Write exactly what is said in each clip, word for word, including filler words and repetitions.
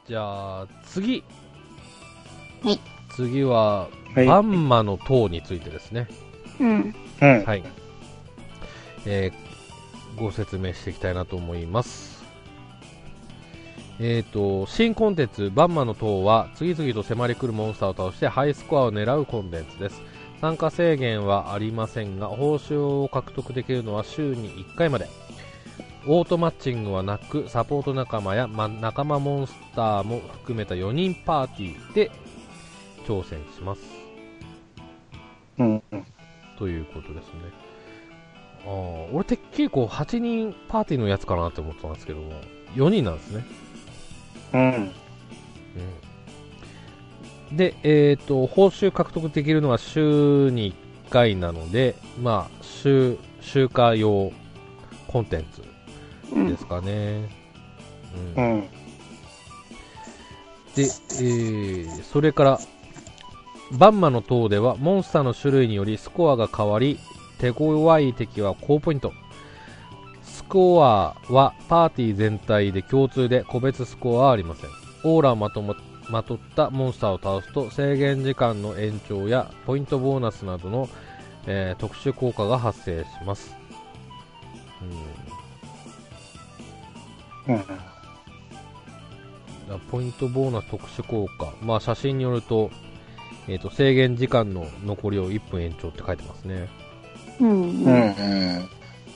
じゃあ次、 はい、 次は、 はい、 バンマの塔についてですね。 うん。 はい。えー、ご説明していきたいなと思います。えーと、新コンテンツバンマの塔は次々と迫り来るモンスターを倒してハイスコアを狙うコンテンツです。参加制限はありませんが、報酬を獲得できるのは週にいっかいまで。オートマッチングはなく、サポート仲間や、ま、仲間モンスターも含めたよにんパーティーで挑戦します。 うんうん。 ということですね。ああ、俺て結構はちにんパーティーのやつかなって思ってたんですけども、よにんなんですね。 うん。 うん、で、えっと、報酬獲得できるのは週にいっかいなので、まあ、週、週間用コンテンツですかね。うん。うん、で、えー、それから、バンマの塔ではモンスターの種類によりスコアが変わり、手強い敵は高ポイント。スコアはパーティー全体で共通で個別スコアはありません。オーラをまともまとったモンスターを倒すと制限時間の延長やポイントボーナスなどの、えー、特殊効果が発生します。 うんうん、 ポイントボーナス特殊効果、まあ写真によると、えーと、制限時間の残りをいっぷん延長って書いてますね。 うんうんうん、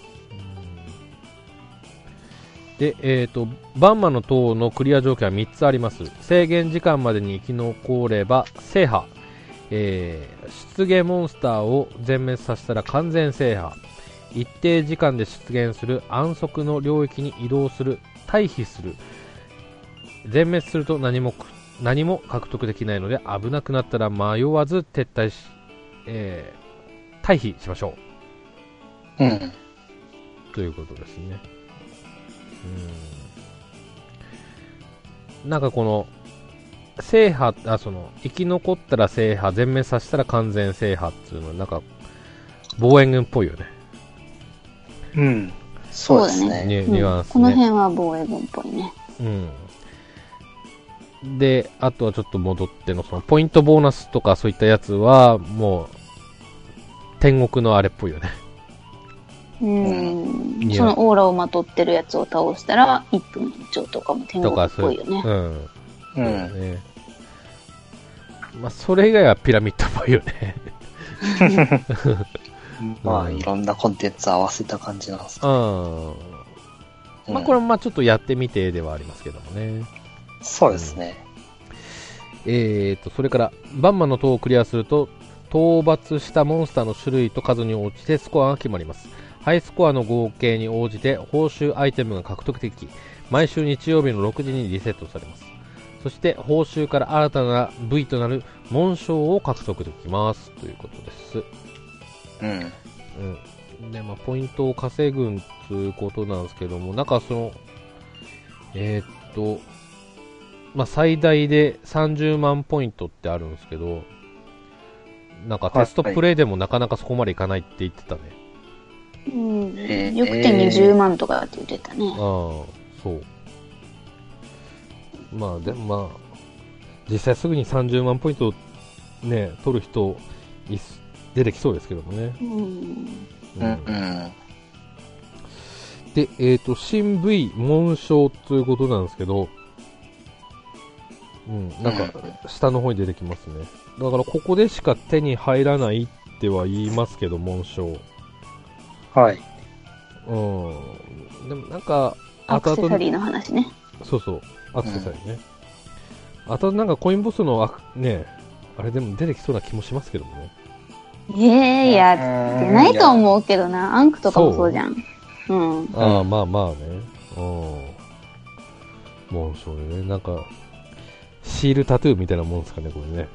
で、えーと、バンマの塔のクリア条件はみっつあります。制限時間までに生き残れば制覇、えー、出現モンスターを全滅させたら完全制覇、一定時間で出現する安息の領域に移動する、退避する、全滅すると何も何も獲得できないので危なくなったら迷わず撤退し、えー、退避しましょう。うん。 ということですね。うん。なんかこの制覇、あ、その生き残ったら制覇、全滅させたら完全制覇っていうのはなんか防衛軍っぽいよね。 うん。そうですね。 ニュ、ニュアンスね、 この辺は防衛軍っぽいね。 うん。で、あとはちょっと戻っての、そのポイントボーナスとかそういったやつは、もう、天国のあれっぽいよね。 うん。そのオーラをまとってるやつを倒したら、いっぷん延長とかも天国っぽいよね。 うん。 うん。 ね、まあ、それ以外はピラミッドっぽいよね。 まあ、いろんなコンテンツ合わせた感じなんですね。 うん。まあ、これもまあちょっとやってみてではありますけどもね。 そうですね。 うん、えーと、それから、バンマの塔をクリアすると、討伐したモンスターの種類と数に応じてスコアが決まります。ハイスコアの合計に応じて報酬アイテムが獲得でき、毎週日曜日のろくじにリセットされます。そして報酬から新たな部位となる紋章を獲得できますということです。 うん。 うん。で、まあ、ポイントを稼ぐということなんですけども、なんかその、えー、っと、まあ、最大でさんじゅうまんポイントってあるんですけど、なんかテストプレイでもなかなかそこまでいかないって言ってたね。 うん。よくてにじゅうまんとかって言ってたね。ああ、 そう。まあ、でもまあ、実際すぐにさんじゅうまんポイントね、取る人い出てきそうですけどもね。 うん。 うん。うん。 で、えっと、新 V 紋章ということなんですけど、うん、なんか、下の方に出てきますね。だから、ここでしか手に入らないっては言いますけど、紋章。 はい。 うん。でも、なんか、 アクセサリーの話ね。 そうそう、アクセサリーね。うん、あと、なんか、コインボスの、ね、あれでも出てきそうな気もしますけどもね。 ええー、やってないと思うけどな。アンクとかもそうじゃん。う。うん。 ああ、まあまあね。うん。紋章でね、なんか、シールタトゥーみたいなもんですかね、これね。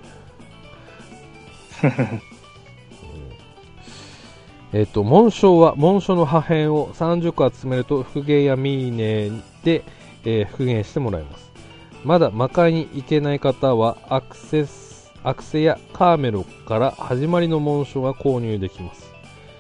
うん、えっと、紋章は、紋章の破片をさんじゅっこ集めると、復元やミーネで、えー、復元してもらいます。まだ魔界に行けない方は、アクセス、アクセやカーメロから始まりの紋章が購入できます。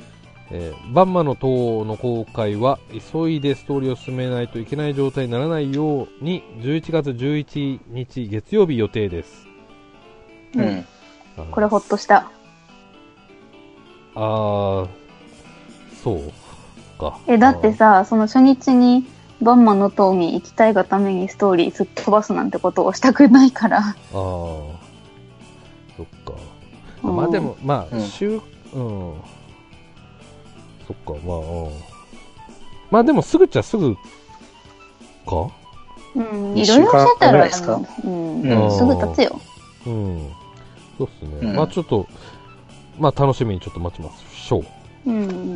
えー、バンマの塔の公開は急いでストーリーを進めないといけない状態にならないようにじゅういちがつじゅういちにち月曜日予定です。 うん。これほっとした。 あー、そうか。 え、だってさ、その初日にバンマの塔に行きたいがためにストーリーすっ飛ばすなんてことをしたくないから。ああ、そっか。うん、まあでも、まあ、週、うん、うんそっか、まあ、うん、まあでもすぐっちゃすぐか。 うん、いろいろしてたら、うん、うん、すぐ経つよ。 うん、そうっすね。うん、まあちょっと、まあ楽しみにちょっと待ちましょう。うん、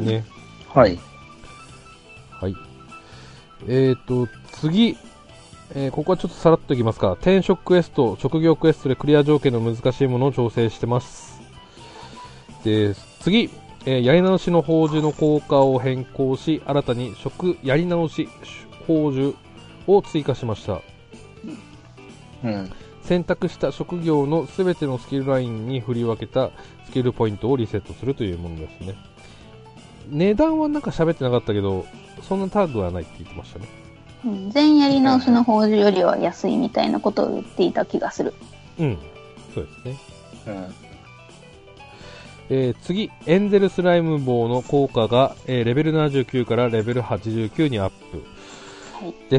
ね。 はい。 はい。えーと、次、えー、ここはちょっとさらっといきますか。転職クエスト、職業クエストでクリア条件の難しいものを調整してます。で、次、えー、やり直しの宝珠の効果を変更し、新たに職やり直し宝珠を追加しました。うん、選択した職業のすべてのスキルラインに振り分けたスキルポイントをリセットするというものですね。値段はなんか喋ってなかったけど、そんな高くはないって言ってましたね。 うん、全やり直しの宝珠よりは安いみたいなことを言っていた気がする。 うん、そうですね。うんえー、次、エンゼルスライム棒の効果が、えー、レベルななじゅうきゅうからレベルはちじゅうきゅうにアップです。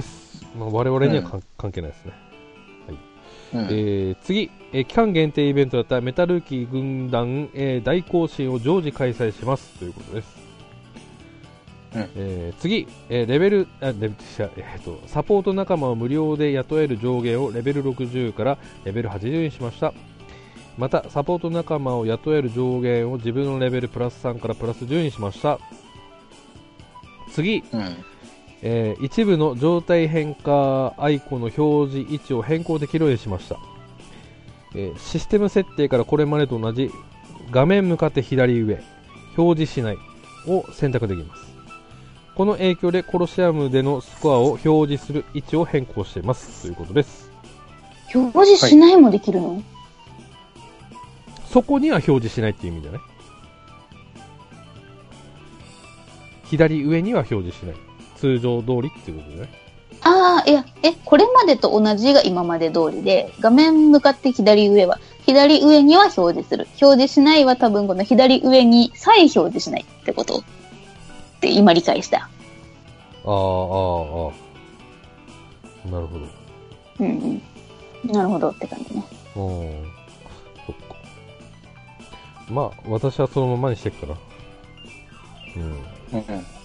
はいまあ、我々には、うん、関係ないですね。はいうんえー、次、えー、期間限定イベントだったメタルーキー軍団、えー、大行進を常時開催しますということです。うんえー、次、えー、レベルあレベル、えー、とサポート仲間を無料で雇える上限をレベルろくじゅうからレベルはちじゅうにしました。またサポート仲間を雇える上限を自分のレベルプラスさんからプラスじゅうにしました。次、うんえー、一部の状態変化アイコンの表示位置を変更できるようにしました。えー、システム設定からこれまでと同じ画面向かって左上表示しないを選択できます。この影響でコロシアムでのスコアを表示する位置を変更していますということです。 表示しないもできるの？はいそこには表示しないっていう意味じゃない？左上には表示しない。通常通りっていうことじゃない？ ああ、いや、え、これまでと同じが今まで通りで、画面向かって左上は、左上には表示する。表示しないは多分この左上にさえ表示しないってことって今理解した。ああ、ああ、ああ。なるほど。 うんうん。なるほどって感じね。うん。 まあ、私はそのままにしていくから。うん。うん、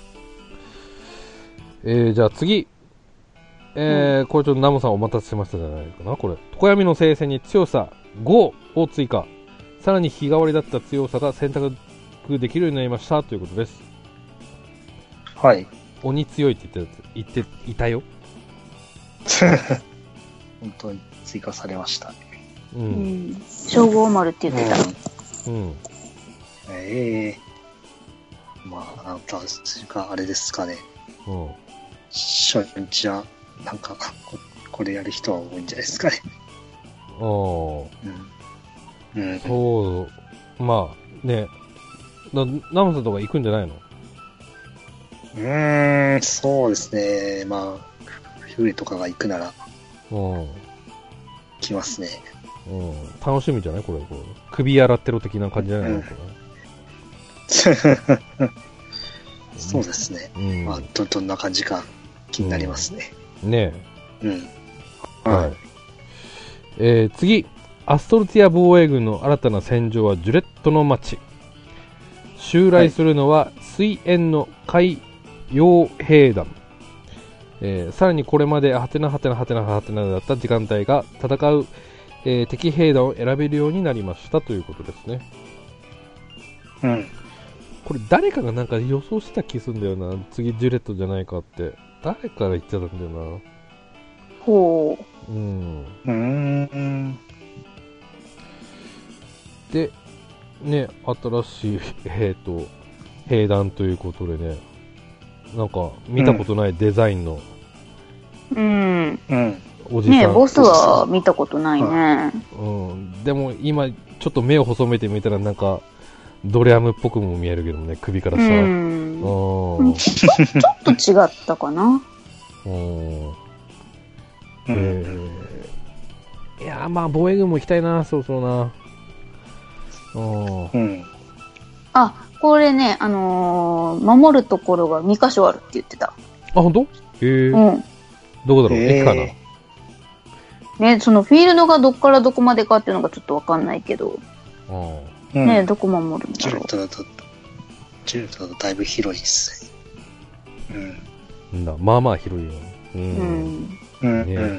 えー、じゃあ次。えー、うん、これちょっとナモさんお待たせしましたじゃないかな、これ。常闇の聖戦に強さごを追加。さらに日替わりだった強さが選択できるようになりましたということです。 はい。 鬼強いって言って、言っていたよ。 本当に追加されましたね。 うん。称号丸って言ってた。うん。 ええー。まあ、なんか、があれですかね。うん。初日は、なんかこ、これやる人は多いんじゃないですかね。ああ。うん。 うん。そう、まあ、ね、な、ナムさんとか行くんじゃないの？ うーん、そうですね。まあ、フューレとかが行くなら、うん。来ますね。 うん、楽しみじゃないこれ、これ首洗ってる的な感じじゃないの、うん、これそうですね、うん、まあ ど, どんな感じか気になりますね、 うん、ねえ、うん、はい、えー、次アストルティア防衛軍の新たな戦場はジュレットの町。襲来するのは水煙の海洋兵団、えー、さらにこれまでハテナハテナハテナハテナだった時間帯が戦うえー、敵兵団を選べるようになりましたということですね。うん。これ誰かがなんか予想した気するんだよな。次ジュレットじゃないかって。誰かが言ってたんだよな。 ほう。うん。うーん。で、ね、新しい、えっと、兵団ということでね、なんか見たことないデザインの、 うん。うん。 おじさんね、ボスは見たことないね、 うん、でも今ちょっと目を細めてみたらなんかドレアムっぽくも見えるけどね、首から下は。 うん。ちょっと違ったかな。 うん。えー、いやー、まあ、防衛軍も行きたいな、そうそうな。 うん。 あ、これね、あのー、守るところがに箇所あるって言ってた。 あ、ほんと？へえ。うん。どこだろう、駅かな。 ね、そのフィールドがどっからどこまでかっていうのがちょっとわかんないけど。 うん、 ね、どこ守るんだろう。 ジュレットだと、ジュレットだとだいぶ広いですね。うん。だまあまあ広いよ。うん。うん。ね、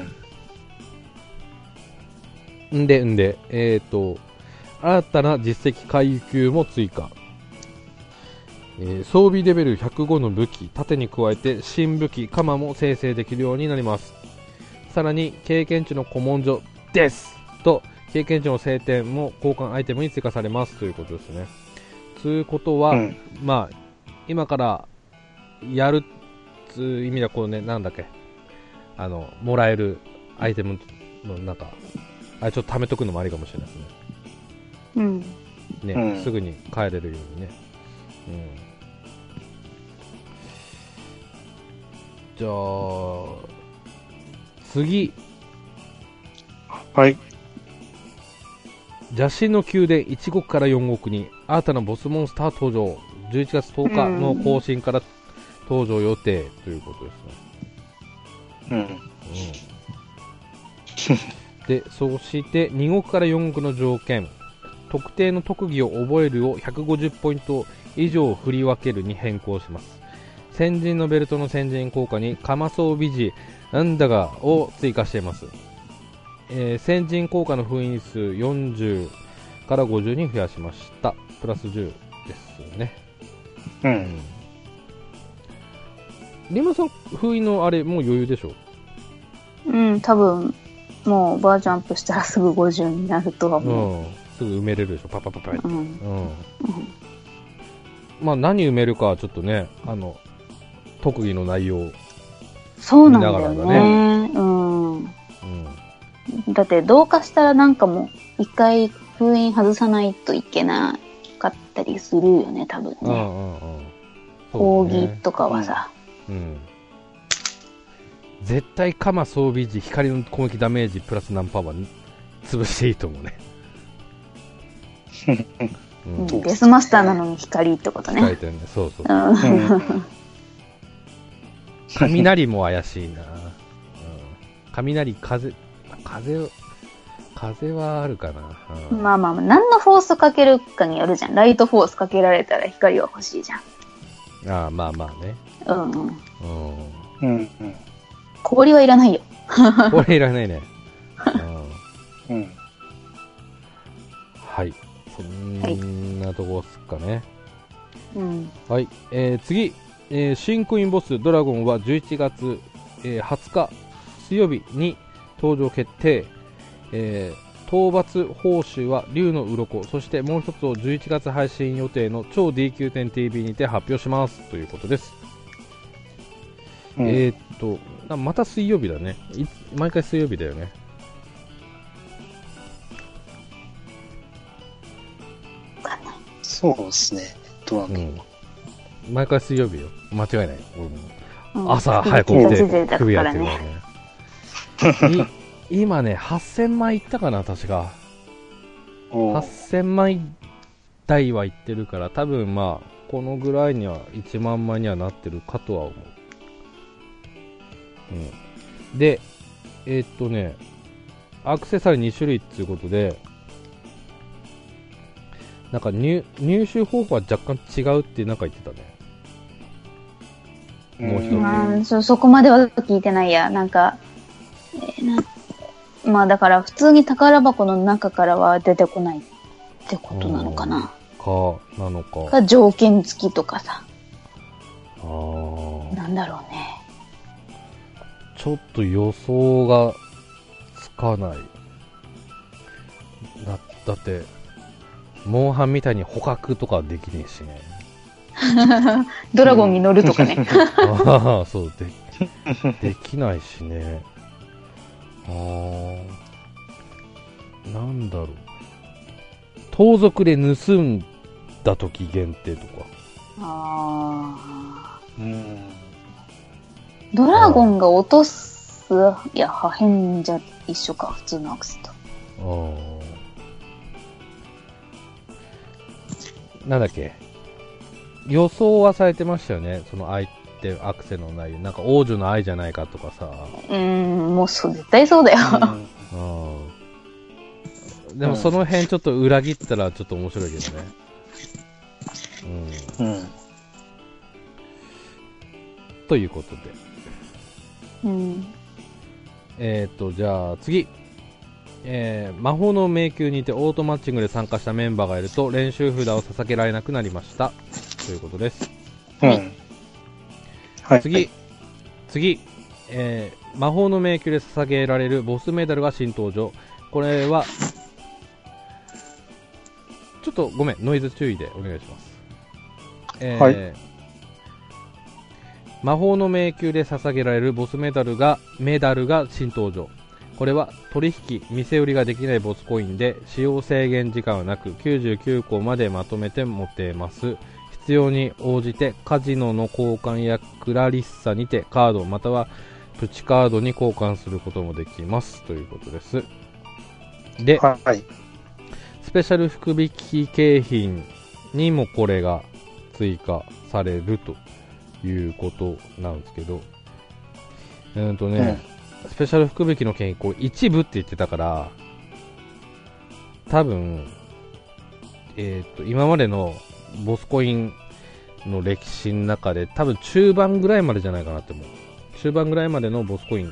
うん。んで、んで、えっ、ー、と、新たな実績階級も追加。えー、装備レベルひゃくごの武器、盾に加えて新武器、鎌も生成できるようになります。さらに、経験値の古文書ですと、経験値の聖典も交換アイテムに追加されますということですね。ということは、うん、まあ、今からやるつう意味ではこうね、なんだっけ、あの、もらえるアイテムのなんか、あれちょっと貯めとくのもありかもしれないですね。 うん。 ね、うん、すぐに帰れるようにね。うん。じゃあ、次。 はい。 邪神の宮殿いちごくからよんごくに新たなボスモンスター登場。じゅういちがつとおかの更新から登場予定ということですね。 うん。うん、 で、そしてにごくからよんごくの条件。特定の特技を覚えるをひゃくごじゅうポイント以上振り分けるに変更します。先人のベルトの先人効果に鎌装備時なんだがを追加しています。えー、先人効果の封印数よんじゅうからごじゅうに増やしました。プラスじゅうですね。 うん。 リマさん、封印のあれ、もう余裕でしょ？ うん、多分、もうバージョンアップしたらすぐごじゅうになるとは思う。 うん、すぐ埋めれるでしょ、パパパパって。うん。うんうん、 まあ、何埋めるかはちょっとね、あの、特技の内容そうなんだよね。うん。うん。だって、同化したらなんかもう、一回封印外さないといけなかったりするよね、多分ね。 うんうんうん。 扇とかはさ。 うん。絶対鎌装備時光の攻撃ダメージプラス何パワー潰していいと思うね。 うん、デスマスターなのに光ってことね。 光ってね、そうそう。うん、雷も怪しいな。うん、雷、風、風、風はあるかな。 うん、まあまあ、何のフォースかけるかによるじゃん。ライトフォースかけられたら光は欲しいじゃん。 ああ、まあまあね。 うんうん。 うんうん。 氷はいらないよ。 氷いらないね。 うん。うん。 はい。そんなとこっすかね。 うん。 はい。えー、次。えー、新クイーンボスドラゴンはじゅういちがつ、えー、はつか水曜日に登場決定。えー、討伐報酬は竜の鱗、そしてもう一つをじゅういちがつ配信予定の超 ディーキューテンティーブイ にて発表しますということです。うん、えー、っとまた水曜日だね。毎回水曜日だよね。 そうですね。ドラゴン、 うん、毎回水曜日よ。間違いない。俺も、うん、朝早く起きて首やってるからね。今ね、はっせんまいいったかな、確か。はっせんまい台はいってるから、多分まあ、このぐらいにはいちまんまいにはなってるかとは思う。うん。で、えー、っとね、アクセサリーにしゅるいっていうことで、なんか 入, 入手方法は若干違うってなんか言ってたね。もう一つ。 まあ、そ、そこまでは聞いてないや。なんか、えー、なまあだから普通に宝箱の中からは出てこないってことなのかな。 か、なのか。 か条件付きとかさ。 ああ。 なんだろうね。 ちょっと予想がつかない。だ、だって、モンハンみたいに捕獲とかできねえしね。 ドラゴンに乗るとかね。 ああ、そう、で、できないしね。ああ、なんだろう。盗賊で盗んった時限定とか。 あうん。 ー。ドラゴンが落とす、いや、破片じゃ一緒か、普通のアクセと。 ああ。なんだっけ。予想はされてましたよね。その相手アクセの内容。なんか王女の愛じゃないかとかさ。 うーん、もうそう、絶対そうだよ。 うん。でもその辺ちょっと裏切ったらちょっと面白いけどね。うん。 うん。 ということで。 うん。 えっと、じゃあ次。えー、魔法の迷宮にてオートマッチングで参加したメンバーがいると練習札を捧げられなくなりましたということです。 うんはい、 次、 はい、 次、えー、魔法の迷宮で捧げられるボスメダルが新登場。これはちょっとごめん、ノイズ注意でお願いします。えーはい、 魔法の迷宮で捧げられるボスメダルがメダルが新登場。これは取引、店売りができないボスコインで使用制限時間はなくきゅうじゅうきゅうこまでまとめて持てます。必要に応じてカジノの交換やクラリッサにてカードまたはプチカードに交換することもできますということです。で、 はい、 スペシャル福引き景品にもこれが追加されるということなんですけど、えーとね、うんスペシャル福引きの件こう一部って言ってたから多分、えー、と今までのボスコインの歴史の中で多分中盤ぐらいまでじゃないかなって思う。中盤ぐらいまでのボスコイン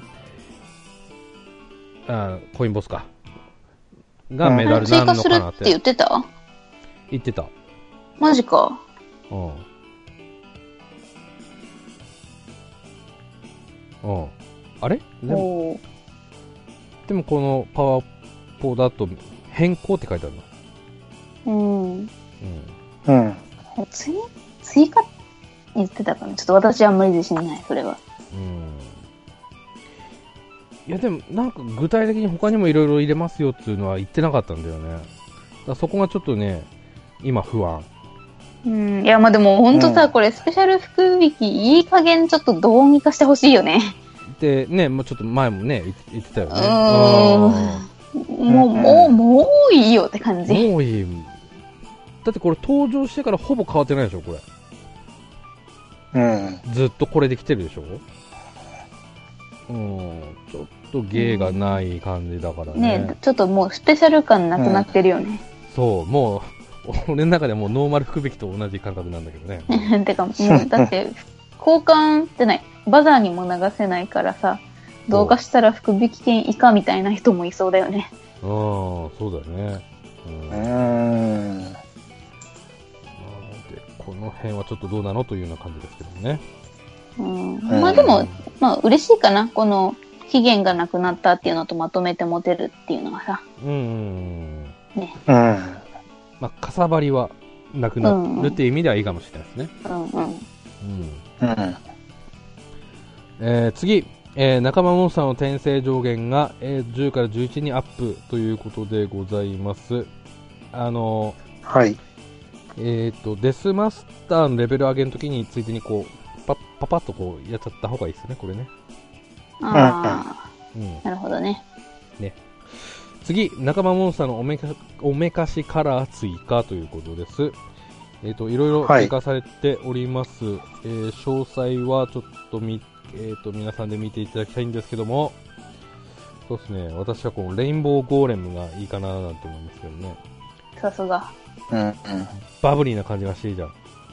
あコインボスかがメダルなのかなって、 追加するって言ってた言ってた。 マジか。 うんうんあれでも、でもこのパワーポだと変更って書いてあるの。 うん。うん。 うん。 追追加言ってたかな。ちょっと私はあんまり自信ない、それは。 うん。いやでもなんか具体的に他にもいろいろ入れますよっていうのは言ってなかったんだよね。だからそこがちょっとね、今不安。 うん。いやまあでも本当さ、うん、これスペシャル福引きいい加減ちょっとどうにかしてほしいよね。 でね、もうちょっと前もね言ってたよね。 うーんもうもうもういいよって感じ。 もういい。だってこれ登場してからほぼ変わってないでしょこれ。うん。ずっとこれで来てるでしょ。うん。ちょっと芸がない感じだからね。 ね、ちょっともうスペシャル感なくなってるよね。 うん、そうもう俺の中でもうノーマル福引きと同じ感覚なんだけどね。 てかもうだって交換ってないバザーにも流せないからさ、どうかしたら福引券以下みたいな人もいそうだよね。 ああ、そうだよね。うん。 うんでこの辺はちょっとどうなのというような感じですけどね。 うん。まあでも、まあ嬉しいかな。この期限がなくなったっていうのとまとめて持てるっていうのはさ。 うん。 ね。 うん。 まあかさばりはなくなるっていう意味ではいいかもしれないですね。 うんうん。 うん。 うんえー、次、えー、仲間モンスターの転生上限が、えー、じゅうからじゅういちにアップということでございます。あのー、はい。 えっ、ー、と、デスマスターのレベル上げの時についでにこう、パッパパッとこうやっちゃった方がいいですね、これね。 ああ、 うん、 なるほどね。 ね。次、仲間モンスターのおめかおめかしカラー追加ということです。えっ、ー、と、いろいろ追加されております。はい、えー、詳細はちょっと見えー、と皆さんで見ていただきたいんですけども、そうですね、私はこのレインボーゴーレムがいいかななんて思いますけどね。 さすが。 うんうん。 バブリーな感じがしていいじゃん。うん、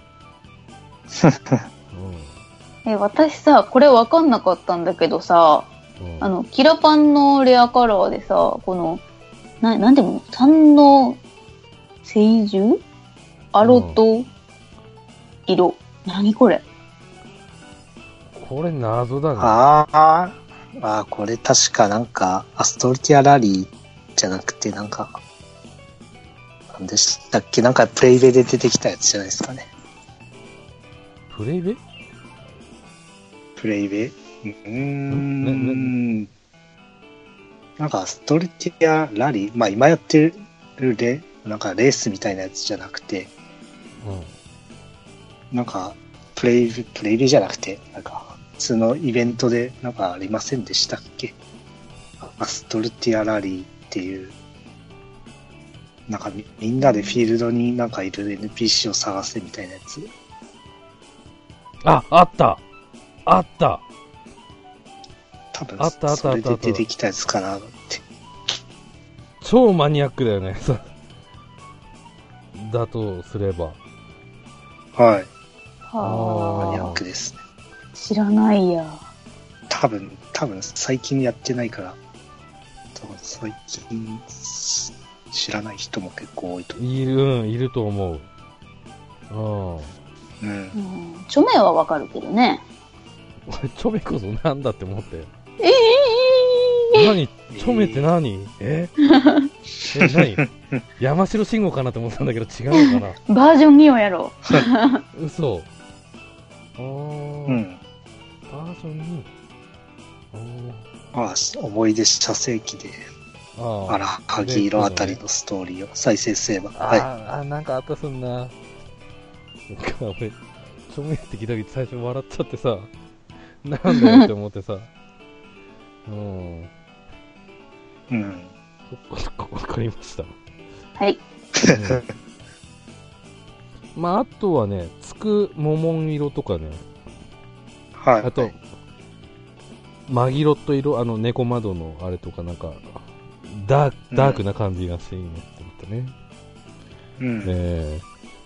え、私さ、これ分かんなかったんだけどさ、うん、あの、キラパンのレアカラーでさ、この、な、なんていうの三の聖獣アロと色。うん、何これこれ謎だね。 ああ、あこれ確かなんか、アストルティアラリーじゃなくてなんか、なんでしたっけなんかプレイベで出てきたやつじゃないですかね。 プレイベプレイベうーん。なんかアストルティアラリーまあ今やってるレ、なんかレースみたいなやつじゃなくて、 なんか、プレイ、プレイビューじゃなくて、なんか、普通のイベントでなんかありませんでしたっけ？アストルティアラリーっていう、なんか み, みんなでフィールドになんかいる エヌピーシー を探せみたいなやつ。 あ、あったあった多分、 あったあったあったあったそれで出てきたやつかなって。 超マニアックだよね。だとすれば。 はい。 はあ。 マニアックですね。 知らないや。 多分、多分最近やってないから、多分最近知らない人も結構多いと思う。 いる、うん、いると思う。うん。 うん。 うん。著名はわかるけどね。 俺、チョメこそなんだって思って。 ええー、 何チョメって何ええ、何山城慎吾かなって思ったんだけど違うのかなバージョンにをやろう。嘘。あー、 うん。 バージョンに。 ああ、思い出写生記で、 ああら、萩色あたりのストーリーを再生すれば。はい。 ああ、なんかあったすんな。なんか俺、チョメって聞いた時最初笑っちゃってさ、なんだよって思ってさ。うん。 うん。 わかりました。 はい。 うん、まあ、あとはね、つくももん色とかね。 はい。 あと、マギロット色、あの猫窓のあれとかなんか、ダーク、ダークな感じがしていいねって思ったね。 うん。 え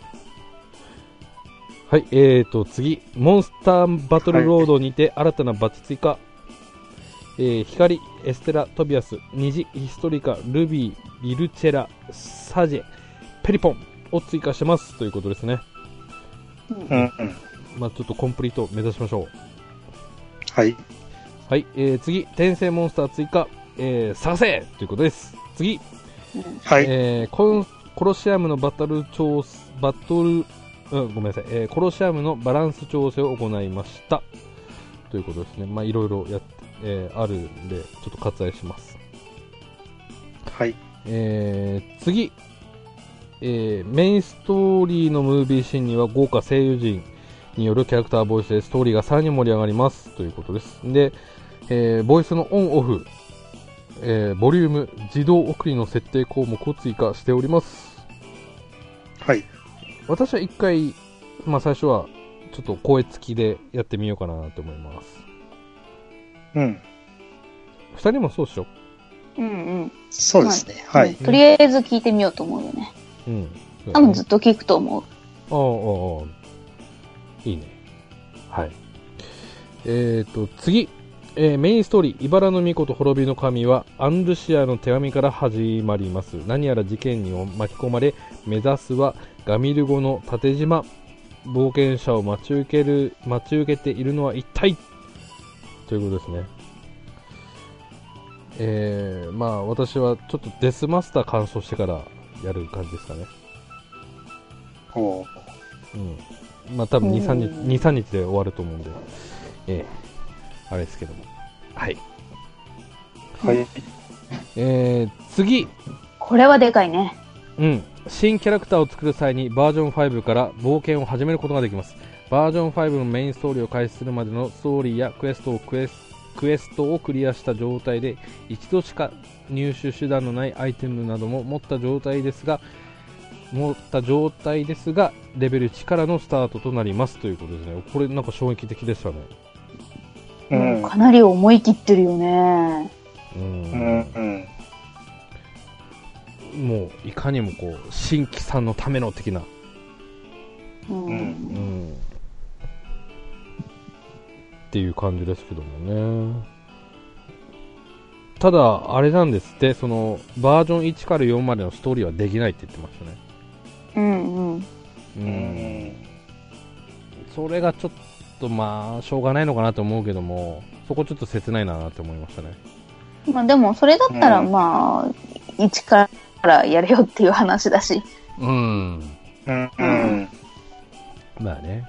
ー、はい、えーと、次、モンスターバトルロードにて新たなバッジ追加。はい、えー、光、エステラ、トビアス、虹、ヒストリカ、ルビー、リルチェラ、サジェ、ペリポンを追加してますということですね。 うんうん。 まあちょっとコンプリート目指しましょう。 はい。 はい、えー、次、転生モンスター追加、えー、探せということです。次、 はい。 えー、コンコロシアムのバトル調バトル、うん、ごめんなさい、えー、コロシアムのバランス調整を行いましたということですね。まあいろいろやって、えー、あるんでちょっと割愛します。 はい。 えー、次、えー、メインストーリーのムービーシーンには豪華声優陣によるキャラクターボイスでストーリーがさらに盛り上がりますということです。で、えー、ボイスのオンオフ、えー、ボリューム、自動送りの設定項目を追加しております。 はい。 私は一回、まあ最初はちょっと声付きでやってみようかなと思います。 うん。 二人もそうでしょ？ うんうん。 そうですね。まあ、はい、うん。 とりあえず聞いてみようと思うよね。 うん。 多分ずっと聞くと思う。 ああ、ああ。いいね。はい。えーと、次。えー、メインストーリー、茨の巫女と滅びの神はアンルシアの手紙から始まります。何やら事件に巻き込まれ、目指すはガミルゴの縦島。冒険者を待ち受ける、待ち受けているのは一体ということですね。えー、まあ私はちょっとデスマスター完走してからやる感じですかね。 おう。 うん。まあ多分に、さんにち、に、さんにちで終わると思うんで。えーあれですけども。はい。 はい。 えー、次。 これはでかいね。 うん。新キャラクターを作る際にバージョンファイブから冒険を始めることができます。バージョンファイブのメインストーリーを開始するまでのストーリーやクエストをクエス、クエストをクリアした状態で一度しか入手手段のないアイテムなども持った状態ですが、持った状態ですが、レベルいちからのスタートとなりますということですね。これなんか衝撃的でしたね。 うん、 かなり思い切ってるよね。 うん、 うんうん、もういかにもこう新規さんのための的な、 うんうん、 っていう感じですけどもね。ただあれなんですって、そのバージョンいちからよんまでのストーリーはできないって言ってましたね。 うんうん。 うん。それがちょっとまあしょうがないのかなと思うけども、そこちょっと切ないなって思いましたね。 まあでもそれだったらまあいちからやれよっていう話だし。 うん。 うんうん。 まあね。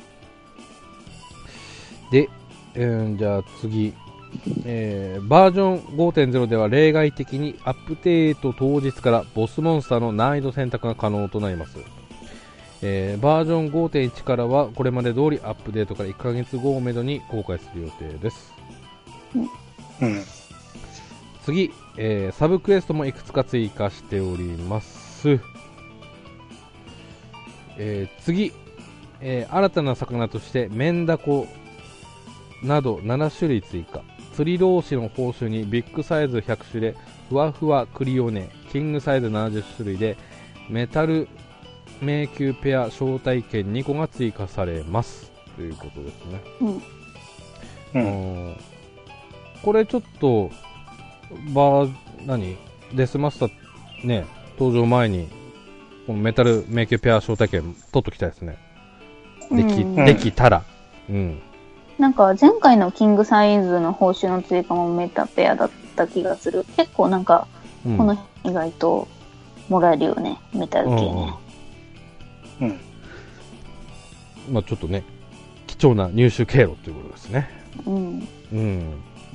で、えー、じゃあ次。えー、バージョン ごてんゼロ では例外的にアップデート当日からボスモンスターの難易度選択が可能となります。 えー、バージョン ごてんいち からはこれまで通りアップデートからいっかげつごをめどに公開する予定です。 うん、 次、えー、サブクエストもいくつか追加しております。えー、次、えー、新たな魚としてメンダコなどななしゅるい追加。釣り同士の報酬にビッグサイズひゃくしゅでふわふわクリオネ、キングサイズななじゅっしゅるいでメタル迷宮ペア招待券にこが追加されますということですね。 うんうん、これちょっとバー何デスマスターね登場前にこのメタル迷宮ペア招待券取っときたいですね。でき、うん、できたら、うん。 なんか前回のキングサイズの報酬の追加もメタペアだった気がする。結構なんか、うん、この意外ともらえるよね、メタル系ね。 うん、うん。 まあちょっとね、貴重な入手経路ということですね。 うん。 うん。 うん。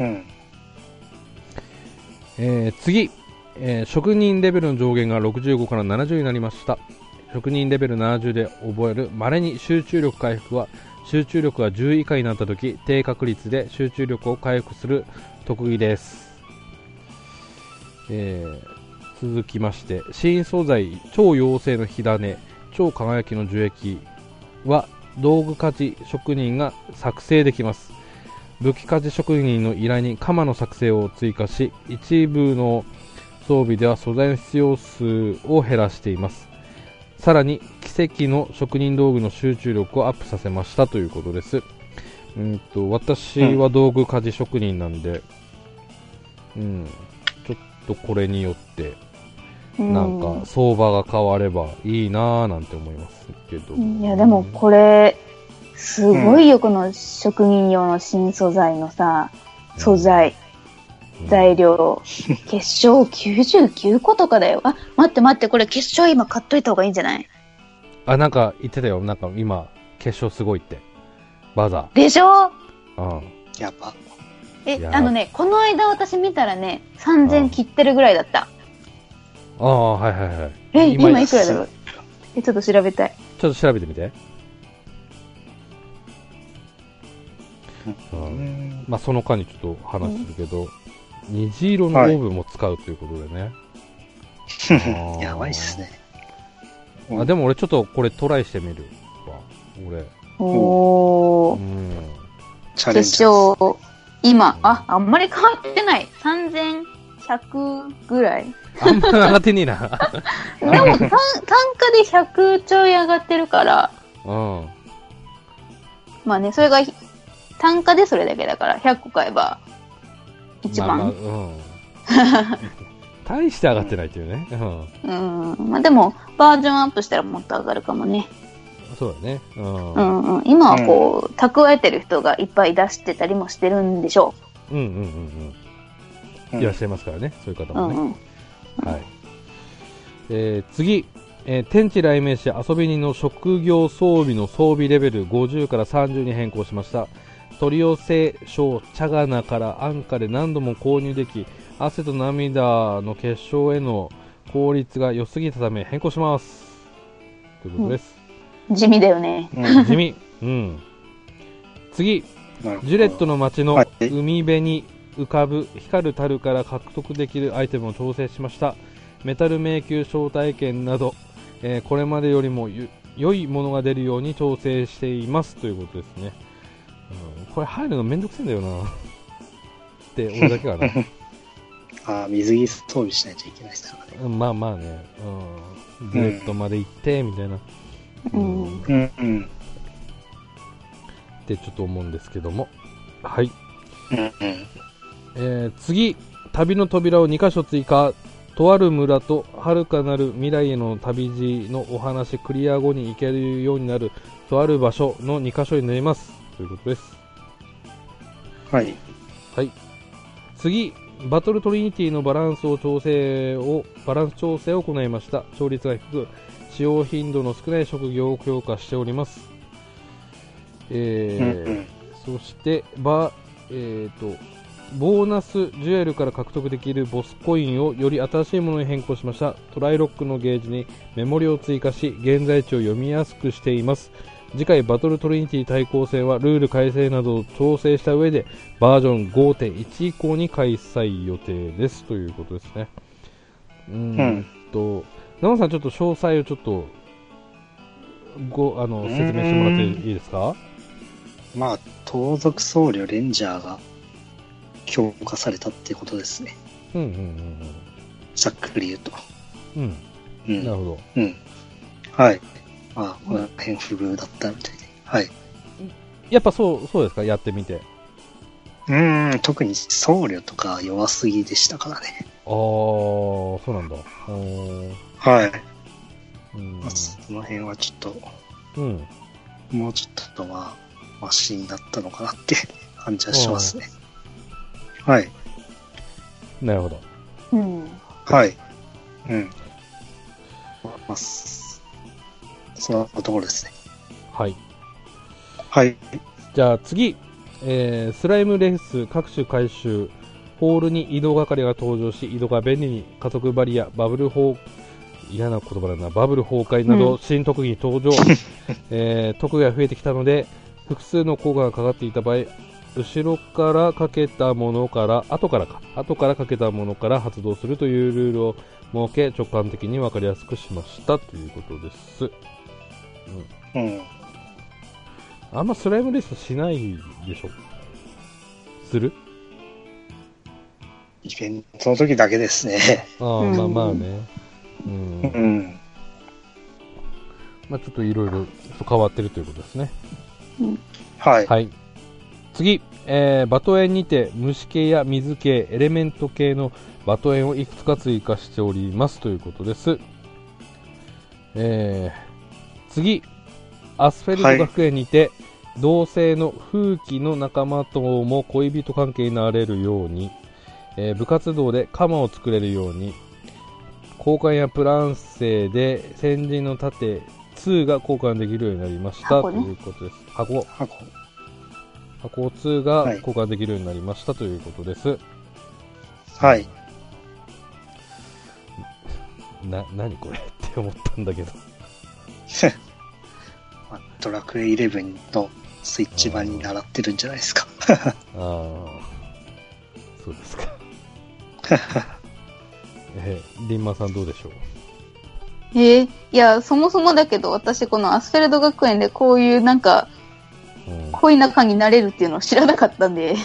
えー、次、えー、職人レベルの上限がろくじゅうごからななじゅうになりました。職人レベルななじゅうで覚える稀に集中力回復は集中力がじゅう以下になったとき低確率で集中力を回復する特技です。えー、続きまして新素材超妖精の火種超輝きの樹液は道具鍛冶職人が作成できます。武器鍛冶職人の依頼に鎌の作成を追加し一部の装備では素材の必要数を減らしています。さらに奇跡の職人道具の集中力をアップさせましたということです。うんと私は道具鍛冶職人なんで、うん、ちょっとこれによってなんか相場が変わればいいなぁなんて思いますけど、 いやでもこれすごいよ、この職人用の新素材のさ素材、うん、材料結晶きゅうじゅうきゅうことかだよ。あ、待って待って、これ結晶今買っといた方がいいんじゃない？ あ、なんか言ってたよ。なんか今結晶すごいってバザーでしょ。 うん、 やば。 え、あのね、この間私見たらねさんぜん切ってるぐらいだった。 ああ、はいはいはい。 え、今, 今いくらだろう。え、ちょっと調べたい。 ちょっと調べてみて。うん、まあその間にちょっと話するけど、うん、虹色のオーブも使うということでね。 はい、やばいっすね。 あ、でも俺ちょっとこれトライしてみるわ。俺。 おー。 うん。 決勝、今、あ、あんまり変わってない。さんぜんひゃくぐらい。 あんまり上がってねえな。 でも単、単価でひゃくちょい上がってるから。 うん。 まあね、それが、単価でそれだけだから、ひゃっこ買えば、いちまん。まあまあ、 うん。大して上がってないっていうね。 うん。うん。まあでも、バージョンアップしたらもっと上がるかもね。 そうだね。うん。 うんうん。今はこう、うん、蓄えてる人がいっぱい出してたりもしてるんでしょう。うんうんうんうん。いらっしゃいますからね、そういう方もね。うんうん、はい。えー、次、えー、天地雷鳴士遊び人の職業装備の装備レベルごじゅうからさんじゅうに変更しました。取り寄せ小茶花から安価で何度も購入でき、汗と涙の結晶への効率が良すぎたため変更します。ということです。 うん、地味だよね。 うん、地味。うん。次、ジュレットの街の海辺に浮かぶ光る樽から獲得できるアイテムを調整しました。メタル迷宮招待券など、えー、これまでよりも良いものが出るように調整していますということですね。うん、これ入るのめんどくせえんだよなって俺だけかな。 ああ、水着装備しないといけないですからね。 うん、まあまあね、うん、ジュレットまで行ってみたいな、 うん、 うんうん、 ってちょっと思うんですけども、はい、 うんうん、 えー、次、旅の扉をにかしょ追加。とある村と遥かなる未来への旅路のお話クリア後に行けるようになるとある場所のにかしょになりますということです。 はい、 はい、次、バトルトリニティのバランスを調整をバランス調整を行いました。勝率が低く使用頻度の少ない職業を強化しております。えーうんうん、そしてバ、えーとボーナスジュエルから獲得できるボスコインをより新しいものに変更しました。トライロックのゲージにメモリを追加し、現在地を読みやすくしています。次回バトルトリニティ対抗戦はルール改正などを調整した上でバージョン ごてんいち 以降に開催予定ですということですね。うーんと、ナモさんちょっと詳細をちょっとごあの説明してもらっていいですか？ まあ、盗賊僧侶レンジャーが強化されたっていうことですね。 うんうんうんうん。 ざっくり言うと。 うん。 うん、 なるほど。 うん。はい。まあ、この辺不遇だったみたいで。はい。 やっぱそう、そうですか、やってみて。 うーん、特に僧侶とか弱すぎでしたからね。 ああ、そうなんだ。 はい。 うん、 まあ、その辺はちょっと、 うん、 もうちょっとまあ、マシになったのかなって感じはしますね。はい。 なるほど。 うん。 はい。うん。まあ、そのところですね。 はい。 はい。 じゃあ次、えー、スライムレース各種回収、ホールに移動係が登場し、移動が便利に加速バリア、バブル砲、嫌な言葉だな、バブル崩壊など、うん、新特技登場、えー、特技が増えてきたので、複数の効果がかかっていた場合、後ろからかけたものから、後からか、後からかけたものから発動するというルールを設け、直感的に分かりやすくしましたということです。うん。うん、あんまスライムレースしないでしょ？する？ イベントの時だけですね。 ああ、まあまあね。うん。うん。まあちょっといろいろ変わってるということですね。 うん、 はい。 はい。次、えー、バトエンにて虫系や水系、エレメント系のバトエンをいくつか追加しておりますということです。えー、次、アスフェルト学園にて、はい、同性の風紀の仲間とも恋人関係になれるように、えー、部活動で鎌を作れるように、交換やプランセで先人の盾にが交換できるようになりました、ね、ということです。箱。 箱。 箱にが交換できるようになりました、はい、ということです。 はい。 な、なにこれって思ったんだけど。 ドラクエイレブンのスイッチ版に習ってるんじゃないですか。 ああ、そうですか。えー、リンマさんどうでしょう？ えー、いや、そもそもだけど、私このアスフェルド学園でこういうなんか、うん、恋仲になれるっていうのを知らなかったんで。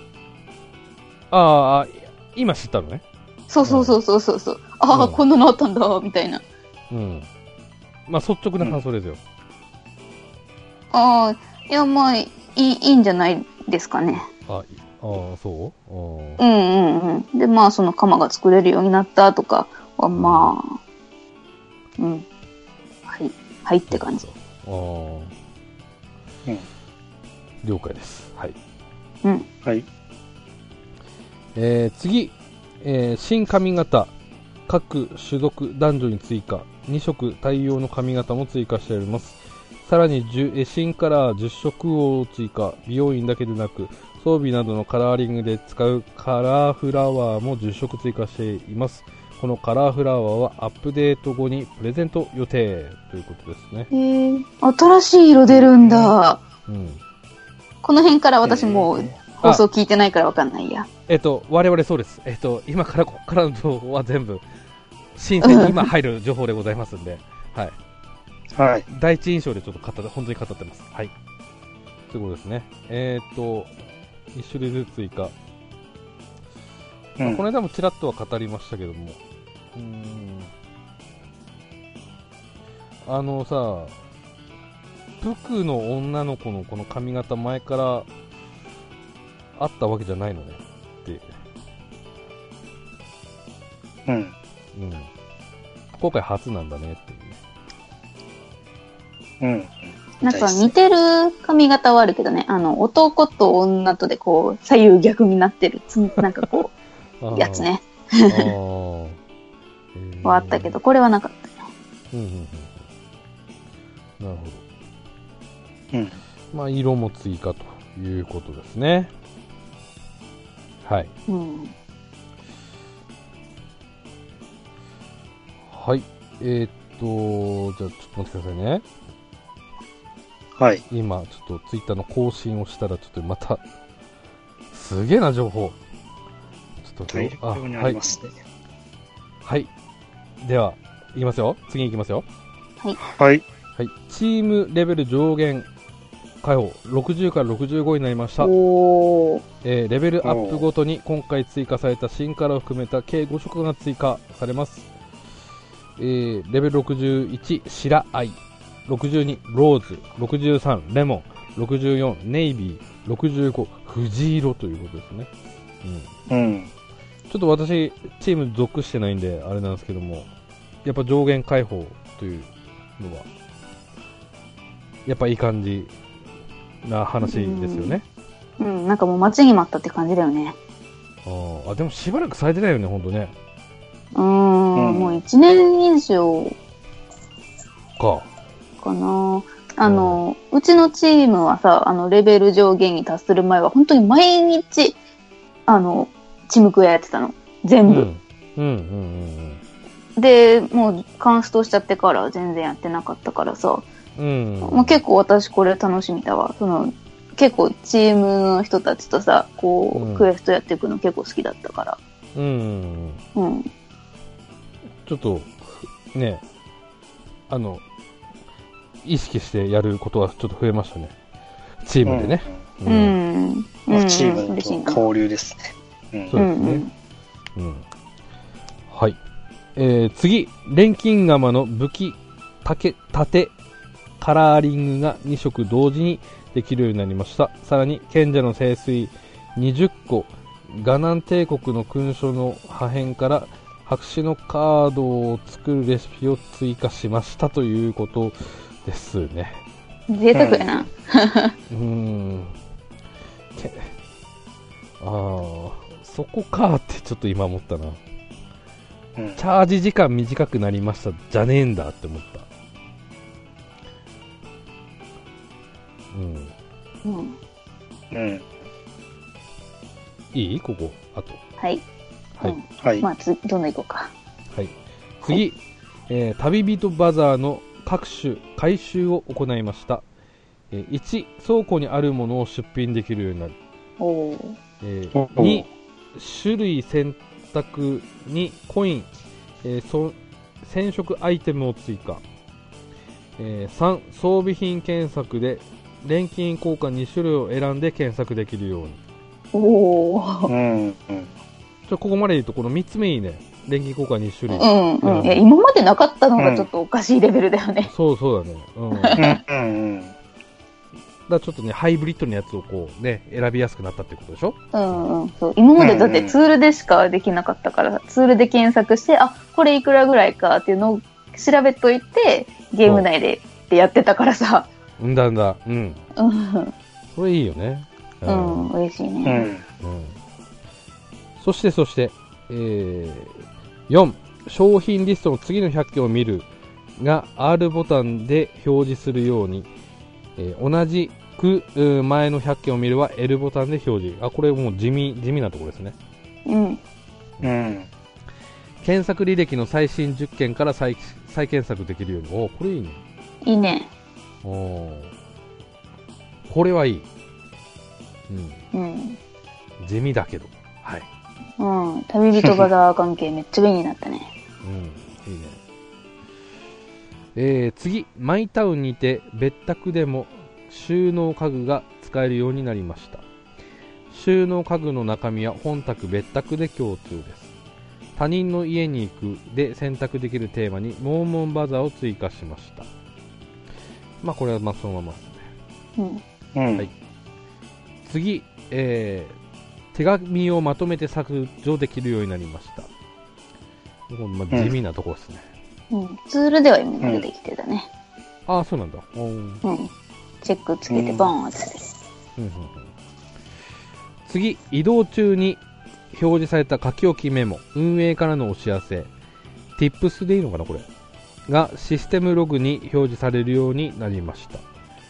ああ、今知ったのね。 そうそうそうそうそうそう。うん、ああ、こんなのあったんだ、みたいな。 うん。まあ、率直な感想ですよ。 うん、ああ、いや、まあ、いい、いいんじゃないですかね。 ああ、そううんうんうん。で、まあ、その鎌が作れるようになったとかは、まあ、うん。はい。はいって感じ。 ああ。うん。了解です。はい。 うん。 はい。 えー、次、えー、新髪型、各種族男女に追加、に色対応の髪型も追加しております。さらに新カラーじゅっ色を追加、美容院だけでなく、装備などのカラーリングで使うカラーフラワーもじゅっ色追加しています。このカラーフラワーはアップデート後にプレゼント予定ということですね。 へー、新しい色出るんだ。うん。この辺から私もう放送聞いてないからわかんないや。 えっと、我々そうです。えっと、今からここからの情報は全部、新鮮に今入る情報でございますんで、はい。 はい。 第一印象でちょっと語って、本当に語ってます。はい。ということですね。えー、っと、一種類ずつ追加。うん、まあ、この間もちらっとは語りましたけども、うーん、あのさ、プクの女の子のこの髪型前からあったわけじゃないのねって。 うん。うん。 今回初なんだねっていうね。 うん。なんか似てる髪型はあるけどね、あの、男と女とでこう、左右逆になってる、なんかこう、やつね。あーはあったけど、これはなかったね。 うんうんうん。なるほど。 うん。 まあ、色も追加ということですね。 はい。 うん。 はい。えー、っと、じゃあちょっと待ってくださいね。 はい。 今、ちょっとツイッターの更新をしたら、ちょっとまた、すげえな、情報。ちょっと、 大量にありますね。 はい。はい。では、いきますよ。次に行きますよ。 はい。 はい。 はい。チームレベル上限解放、ろくじゅうからろくじゅうごになりました。 おー。 えー、レベルアップごとに今回追加された新カラーを含めた計ご色が追加されます。えー、レベルろくじゅういち、白藍、ろくじゅうに、ローズ、ろくじゅうさん、レモン、ろくじゅうよん、ネイビー、ろくじゅうご、藤色ということですね。 うん。うん。 ちょっと私、チーム属してないんで、あれなんですけども、やっぱ上限解放というのは、やっぱいい感じな話ですよね。 うん、うん、なんかもう待ちに待ったって感じだよね。 ああ、でもしばらくされてないよね、ほんとね。 うーん、うん、もういちねん以上か。 かな。あの、うん、うちのチームはさ、あの、レベル上限に達する前は、本当に毎日、あの、チムクやってたの。全部。うん。うんうんうん、で、もう、カンストしちゃってから全然やってなかったからさ。うん。まあ、結構私これ楽しみだわ。その、結構チームの人たちとさ、こう、うん、クエストやっていくの結構好きだったから。うん。うん。 ちょっと、ね、あの、意識してやることはちょっと増えましたね。チームでね。 うん。うんまあ、チームの交流ですね。 うん、そうですね。うん、うん。はい。えー、次、錬金釜の武器、竹、盾、カラーリングがに色同時にできるようになりました。さらに、賢者の聖水にじゅっこ、ガナン帝国の勲章の破片から白紙のカードを作るレシピを追加しましたということですね。 贅沢やな。 うーん。ああ、そこかってちょっと今思ったな。うん、チャージ時間短くなりましたじゃねえんだって思った。うん。うん。うん。いいここあと。 はい。 はい。 うん、はい。まあ、つ、どんどん行こうか。 はい。次、はい、えー、旅人バザーの各種回収を行いました。えー、いち、倉庫にあるものを出品できるようになる。おー。えー、に、種類選択にコイン、えー、そ染色アイテムを追加。えー、さん、装備品検索で錬金効果に種類を選んで検索できるように。おお。うんうん。ちょここまで言うとこのみっつめいいね。錬金効果に種類。 うんうん。いや今までなかったのがちょっとおかしいレベルだよね。 うん、そうそうだね。うん。うんうん。だからちょっとねハイブリッドのやつをこうね選びやすくなったってことでしょ。 うんうん。そう今までだってツールでしかできなかったから、うんうん、ツールで検索してあこれいくらぐらいかっていうのを調べといてゲーム内でってやってたからさ。 うんだんだうん。うん。それいいよね。 うん、うん、嬉しいね。うん。うん、 そしてそして、えー、よん商品リストの次のひゃっけんを見るが R ボタンで表示するように、えー、同じく前のひゃっけんを見るは L ボタンで表示。あこれもう地味地味なところですね。うん。うん。検索履歴の最新じゅっけんから 再, 再検索できるように。おこれいいね。 いいね。 おこれはいい。うん。うん。地味だけど。はい。 うん。旅人バザー関係めっちゃ便利になったね。 うん。いいね。えー、次、マイタウンにて別宅でも収納家具が使えるようになりました。収納家具の中身は本宅別宅で共通です。他人の家に行くで選択できるテーマにモーモンバザーを追加しました。まあこれはまあそのままですね。うん。はい。次、えー、手紙をまとめて削除できるようになりました。まあ、地味なところですね。 うん。ツールでは今までできてたね。 うん、ああ、そうなんだ。うん。 チェックつけてボーンって。うんうんうん、 次、移動中に表示された書き置きメモ、運営からのお知らせ、Tips でいいのかなこれがシステムログに表示されるようになりました。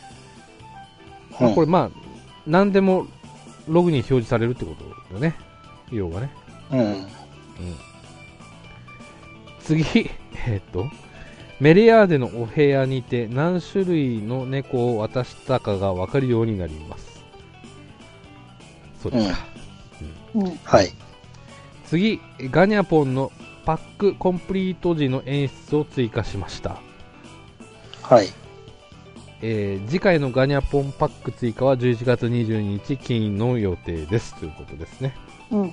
うん、まあ、これまあ何でもログに表示されるってことだよね。 要はね。 うん。うん。 次、えーっと、メレアーデのお部屋にて何種類の猫を渡したかが分かるようになります。そうですか。 うんうん、 はい。 次、ガニャポンのパックコンプリート時の演出を追加しました。 はい。 えー、次回のガニャポンパック追加はじゅういちがつにじゅうににち金の予定ですということですね。 うん。 うん。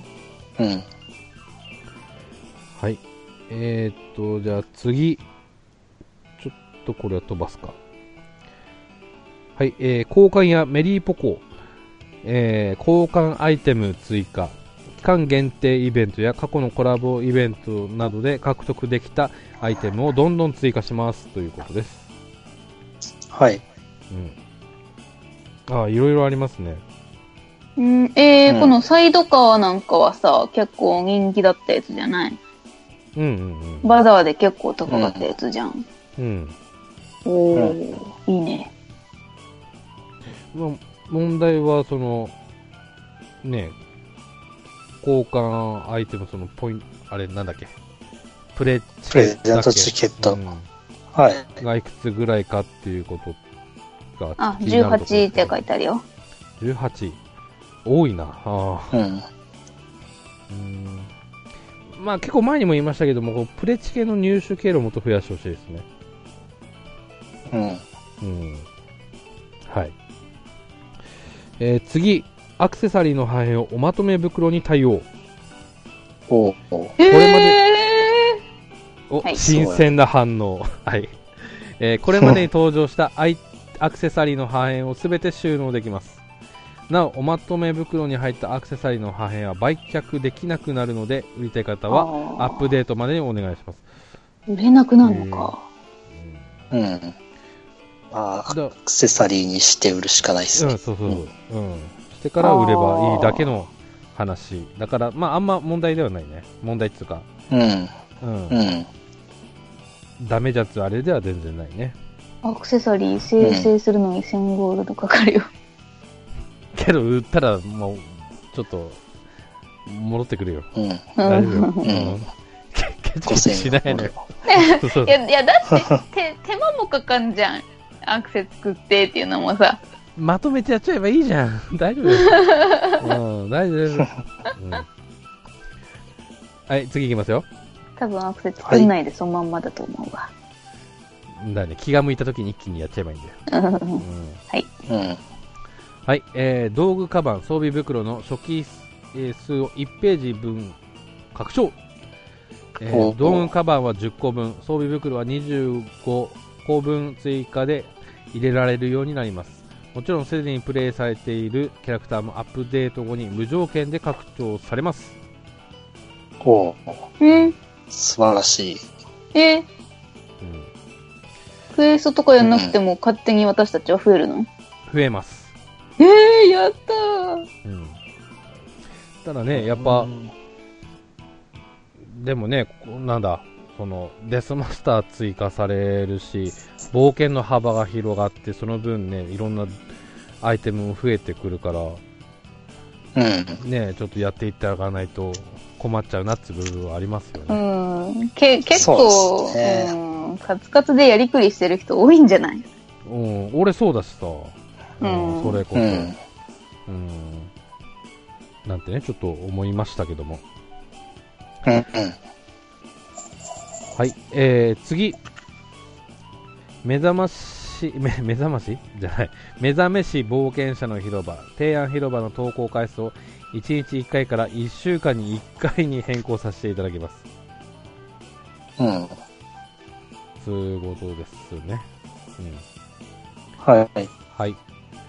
はい。えーっと、じゃあ次、ちょっとこれは飛ばすか。はい、えー、交換やメリーポコ、えー、交換アイテム追加、期間限定イベントや過去のコラボイベントなどで獲得できたアイテムをどんどん追加しますということです。 はい。 うん。ああ、いろいろありますね。 うん、えー、 うんこのサイドカーなんかはさ、結構人気だったやつじゃない？ うんうんうん。 バザーで結構高かったやつじゃん。 うん。 おー、 うんいいね。 まあ、問題は、その、ね、交換アイテム、そのポイント、あれなんだっけ、プレチプレゼントチケット。 うん、 はい。 がいくつぐらいかっていうことがあ、 気になるところじゅうはちって書いてあるよ。 じゅうはち。多いな。ああ。 うん。 うん。まあ結構前にも言いましたけども、こうプレチケの入手経路をもっと増やしてほしいですね。 うん。 うん。はい。えー、次、アクセサリーの破片をおまとめ袋に対応。 おお。 これまで、 お、 はい、 新鮮な反応。はい。えー、これまでに登場したアイアクセサリーの破片をすべて収納できます。なお、おまとめ袋に入ったアクセサリーの破片は売却できなくなるので、売りたい方はアップデートまでにお願いします。 売れなくなるのか。 うん。うん。まあ、アクセサリーにして売るしかないですね。 うん、そうそうそう。うん。してから売ればいいだけの話。だから、まあ、あんま問題ではないね。問題っていうか。 うん。 うん。 うん。 ダメじゃつあれでは全然ないね。 アクセサリー生成するのにせんゴールドかかるよ。 けど、売ったら、もう、ちょっと、戻ってくるよ。 うん。 大丈夫よ。 うん。 うん。ケチケチしないのよ。 いや、いや、だって手、手間もかかんじゃん。アクセ作ってっていうのもさ。 まとめてやっちゃえばいいじゃん。大丈夫です。うん、大丈夫です。うん。はい、次いきますよ。 多分アクセ作んないでそのまんまだと思うわ。 だね、気が向いた時に一気にやっちゃえばいいんだよ。うん、 はい。 うん。 はい、えー、道具カバン、装備袋の初期数をいちページ分拡張。えー、道具カバンはじゅっこぶん、装備袋はにじゅうごこぶん追加で入れられるようになります。もちろんすでにプレイされているキャラクターもアップデート後に無条件で拡張されます。 おうん。 素晴らしい。 えー、 うん、 クエストとかやんなくても勝手に私たちは増えるの？ 増えます。 えー、やったー。 うん。ただね、やっぱ、でもね、なんだ、そのデスマスター追加されるし、冒険の幅が広がって、その分ね、いろんなアイテムも増えてくるから、 うん、 ね、ちょっとやっていってあげないと困っちゃうなっていう部分はありますよね。 うん、け結構、ね、うん、カツカツでやりくりしてる人多いんじゃない？ うん、俺そうだしさ、うん、それこそ、うん、うん、なんてね、ちょっと思いましたけども。 うんうん、 はい、えー、次、目覚まし、目目覚ましじゃない、目覚めし冒険者の広場、提案広場の投稿回数をいちにちいっかいからいっしゅうかんにいっかいに変更させていただきます。 うん。 そういうことですね。うん。 はい。 はい。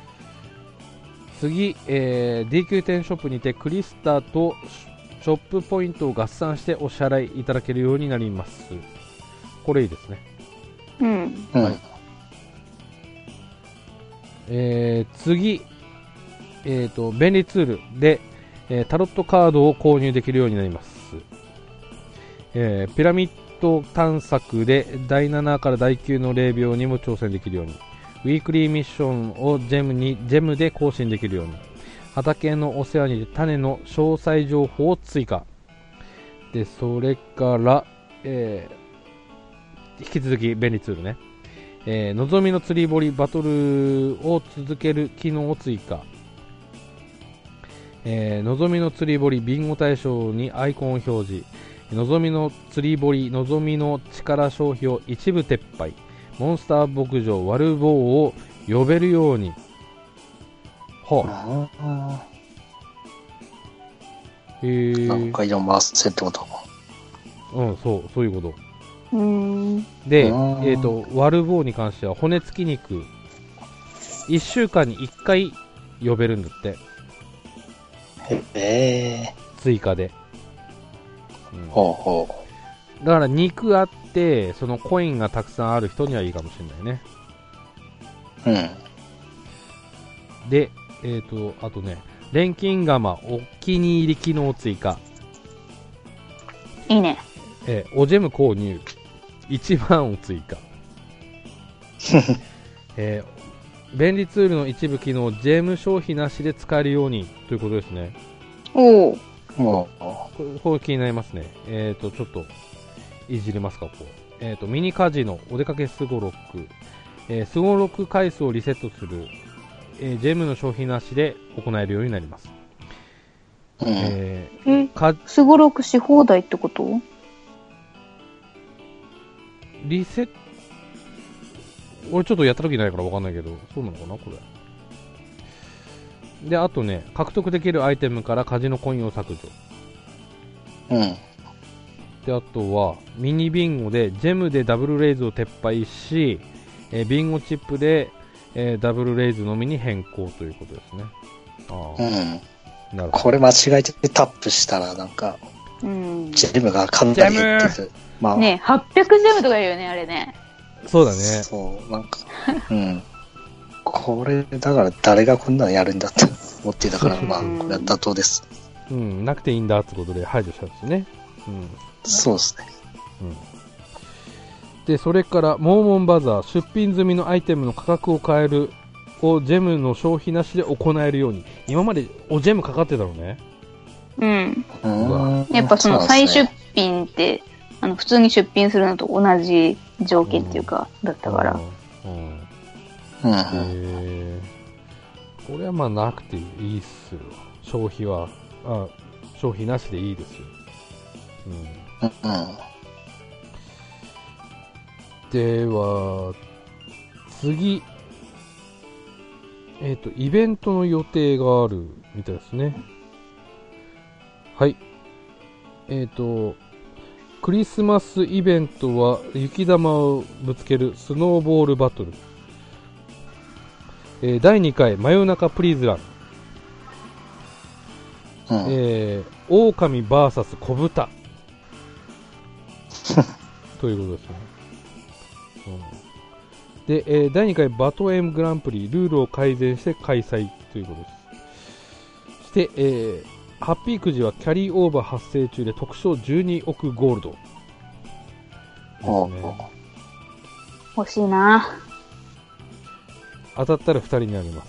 次、えー、ディーキューテン ショップにてクリスタとショップポイントを合算してお支払いいただけるようになります。これいいですね。 うん。 はい。 えー、次、えーと、便利ツールで、えー、タロットカードを購入できるようになります。えー、ピラミッド探索でだいななからだいきゅうの霊廟にも挑戦できるように、ウィークリーミッションをジェムにジェムで更新できるように、 畑のお世話に種の詳細情報を追加。で、それから、えー、引き続き便利ツールね。えー、のぞみの釣り堀バトルを続ける機能を追加。えー、のぞみの釣り堀ビンゴ対象にアイコンを表示。のぞみの釣り堀のぞみの力消費を一部撤廃。モンスター牧場ワルボーを呼べるように。はあ。へー。 何回でも回せってこと。 うん、そう、そういうこと。 うーん。 で、えっ、ー、と、ワルボーに関しては骨付き肉、いっしゅうかんにいっかい呼べるんだって。 へえ。 追加で。 うん、ほうほう。だから肉あって、そのコインがたくさんある人にはいいかもしれないね。 うん。で、えっ、ー、と、あとね、錬金釜お気に入り機能追加。 いいね。 えー、おジェム購入。いちまんを追加。えー、便利ツールの一部機能、ジェム消費なしで使えるようにということですね。 おー。 おこれ、これ気になりますね。えっ、ー、と、ちょっと、いじりますか、こう。えっ、ー、と、ミニカジノ、お出かけスゴロック、えー、スゴロック回数をリセットする、えー、ジェムの消費なしで行えるようになります。 うん、えー、かスゴロックし放題ってこと？ リセット、俺ちょっとやった時ないから分かんないけど、そうなのかな、これ。で、あとね、獲得できるアイテムからカジノコインを削除。 うん。 で、あとは、ミニビンゴで、ジェムでダブルレイズを撤廃し、えー、ビンゴチップで、えー、ダブルレイズのみに変更ということですね。あうん。なるほど。これ間違えてタップしたら、なんか、うん、ジェムがかなり減ってる。 まあ、ね、はっぴゃくジェムとか言うよね、あれね。 そうだね。 そう、なんか、うん。これ、だから誰がこんなのやるんだって思ってたから、まあ、これは妥当です。 うん、なくていいんだってことで排除したんですね。うん。 そうですね。 うん。で、それから、モーモンバザー、出品済みのアイテムの価格を変えるをジェムの消費なしで行えるように。今までおジェムかかってたのね。 うん。うんやっぱその再出品って、あの、普通に出品するのと同じ条件っていうか、うん、だったから。うん。うんうん、 へー、これはまあなくていいっすよ。消費は、あ、消費なしでいいですよ。うん。うん、では、次、えっと、イベントの予定があるみたいですね。はい。えっと、クリスマスイベントは雪玉をぶつけるスノーボールバトル。えー、だいにかい真夜中プリーズラン、うん、えー、狼 ブイエス 小豚ということですね、うん、で、えー、だいにかいバトエムグランプリルールを改善して開催ということです。そして、えー、ハッピーくじはキャリーオーバー発生中で特賞じゅうにおくゴールドですね。 欲しいな。 当たったらふたりになります。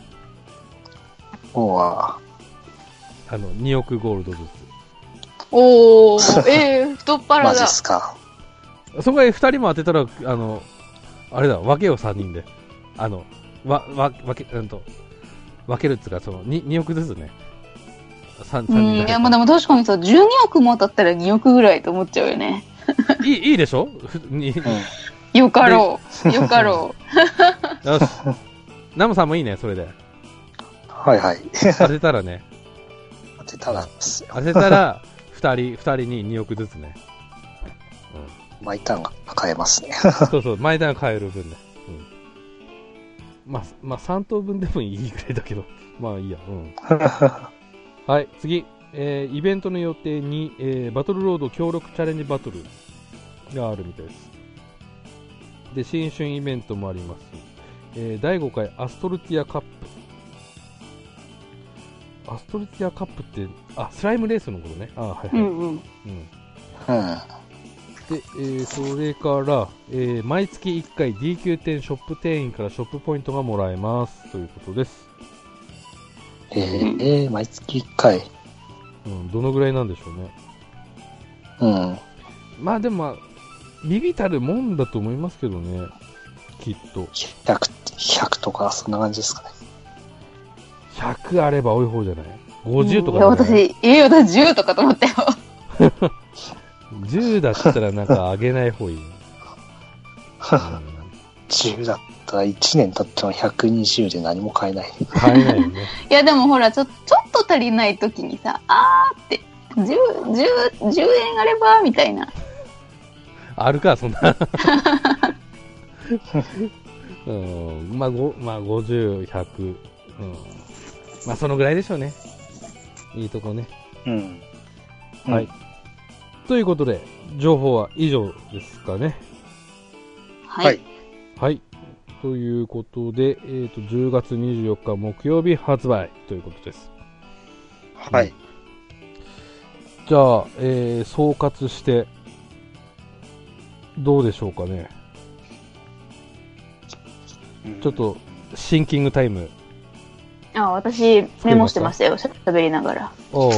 おわあのにおくゴールドずつ。 おー、えー、太っ腹だ。 マジっすか。 そこでふたりも当てたら、あの、あれだ、分けようさんにんで。あの、わ、わ、分け、うんと、分けるっつうか、その、に、におくずつね。さん、さんにんだけ。 いや、まあでも確かにさ、じゅうにおくも当たったらにおくぐらいと思っちゃうよね。 いい、いいでしょに、うんよかろう。よかろう。よし。ナムさんもいいね、それで。 はいはい。 当てたらね。 当てたらですよ。 当てたら、二人、二人ににおくずつね。 うん。毎ターンが買えますね。 そうそう、毎ターン買える分ね。うん。まあ、まあ、さん等分でもいいぐらいだけど。まあいいや。うん。はい、次。えー、イベントの予定に、えー、バトルロード協力チャレンジバトルがあるみたいです。で、新春イベントもあります。えー、だいごかいアストルティアカップ。アストルティアカップって、あ、スライムレースのことね。あ、はいはい。うんうん。うん。で、えー、それから、えー、毎月いっかい ディーキュー 店ショップ店員からショップポイントがもらえます。ということです。 えー、えー、毎月いっかい。 うん、どのぐらいなんでしょうね。 うん。 まあでもまあ、ビビたるもんだと思いますけどね。きっと。 ひゃく、ひゃくとか、そんな感じですかね。 ひゃくあれば多い方じゃない？ ごじゅう とかいや、私、ええ、私じゅうとかと思ったよ。 じゅうだったらなんか上げない方がいい、ね。うん、 じゅうだったらいちねん経ってもひゃくにじゅうで何も買えない。 買えないよね。 いや、でもほら、ちょ、ちょっと足りない時にさ、あーって、じゅう、じゅう、じゅうえんあれば、みたいな。 あるか、そんな。うん、まあ、ご、まあ、ごじゅう、ひゃく。うん。まあ、そのぐらいでしょうね。いいとこね。 うん。 はい。うん、ということで、情報は以上ですかね。 はい。 はい。ということで、えっと、じゅうがつにじゅうよっか木曜日発売ということです。 はい。うん、 じゃあ、えー、総括して、どうでしょうかね。うん、ちょっと、シンキングタイム。 あ、私、メモしてましたよ。喋りながら。 ああ、はいはい。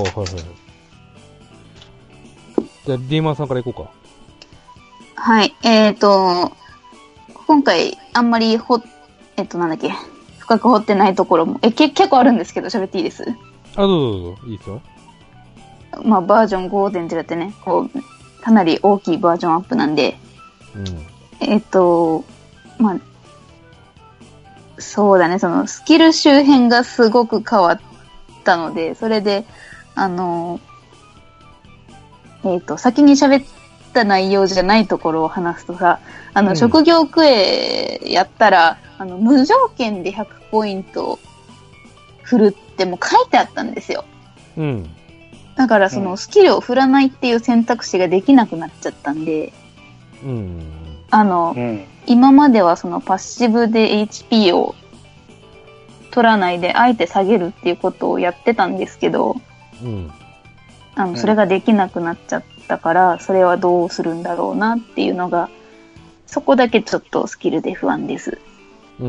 じゃあ、ディーマンさんからいこうか。 はい。えっ、ー、と、今回、あんまりほ、えっ、ー、と、なんだっけ、深く掘ってないところも、え、け、結構あるんですけど、喋っていいです？ あ、どうぞどうぞ、いいですよ。 まあ、バージョン ごてんゼロ ってね、こう、かなり大きいバージョンアップなんで、うん、えっ、ー、と、まあ、そうだね、その、スキル周辺がすごく変わったので、それで、あの、えっ、ー、と、先に喋った内容じゃないところを話すとさ、あの、うん、職業クエやったら、あの、無条件でひゃくポイント振るっても書いてあったんですよ。 うん。 だから、その、スキルを振らないっていう選択肢ができなくなっちゃったんで、 うん。 あの、 うん、 今まではそのパッシブで エイチピー を取らないであえて下げるっていうことをやってたんですけど、 うん、 あのそれができなくなっちゃったから、それはどうするんだろうなっていうのが、そこだけちょっとスキルで不安です。 うん、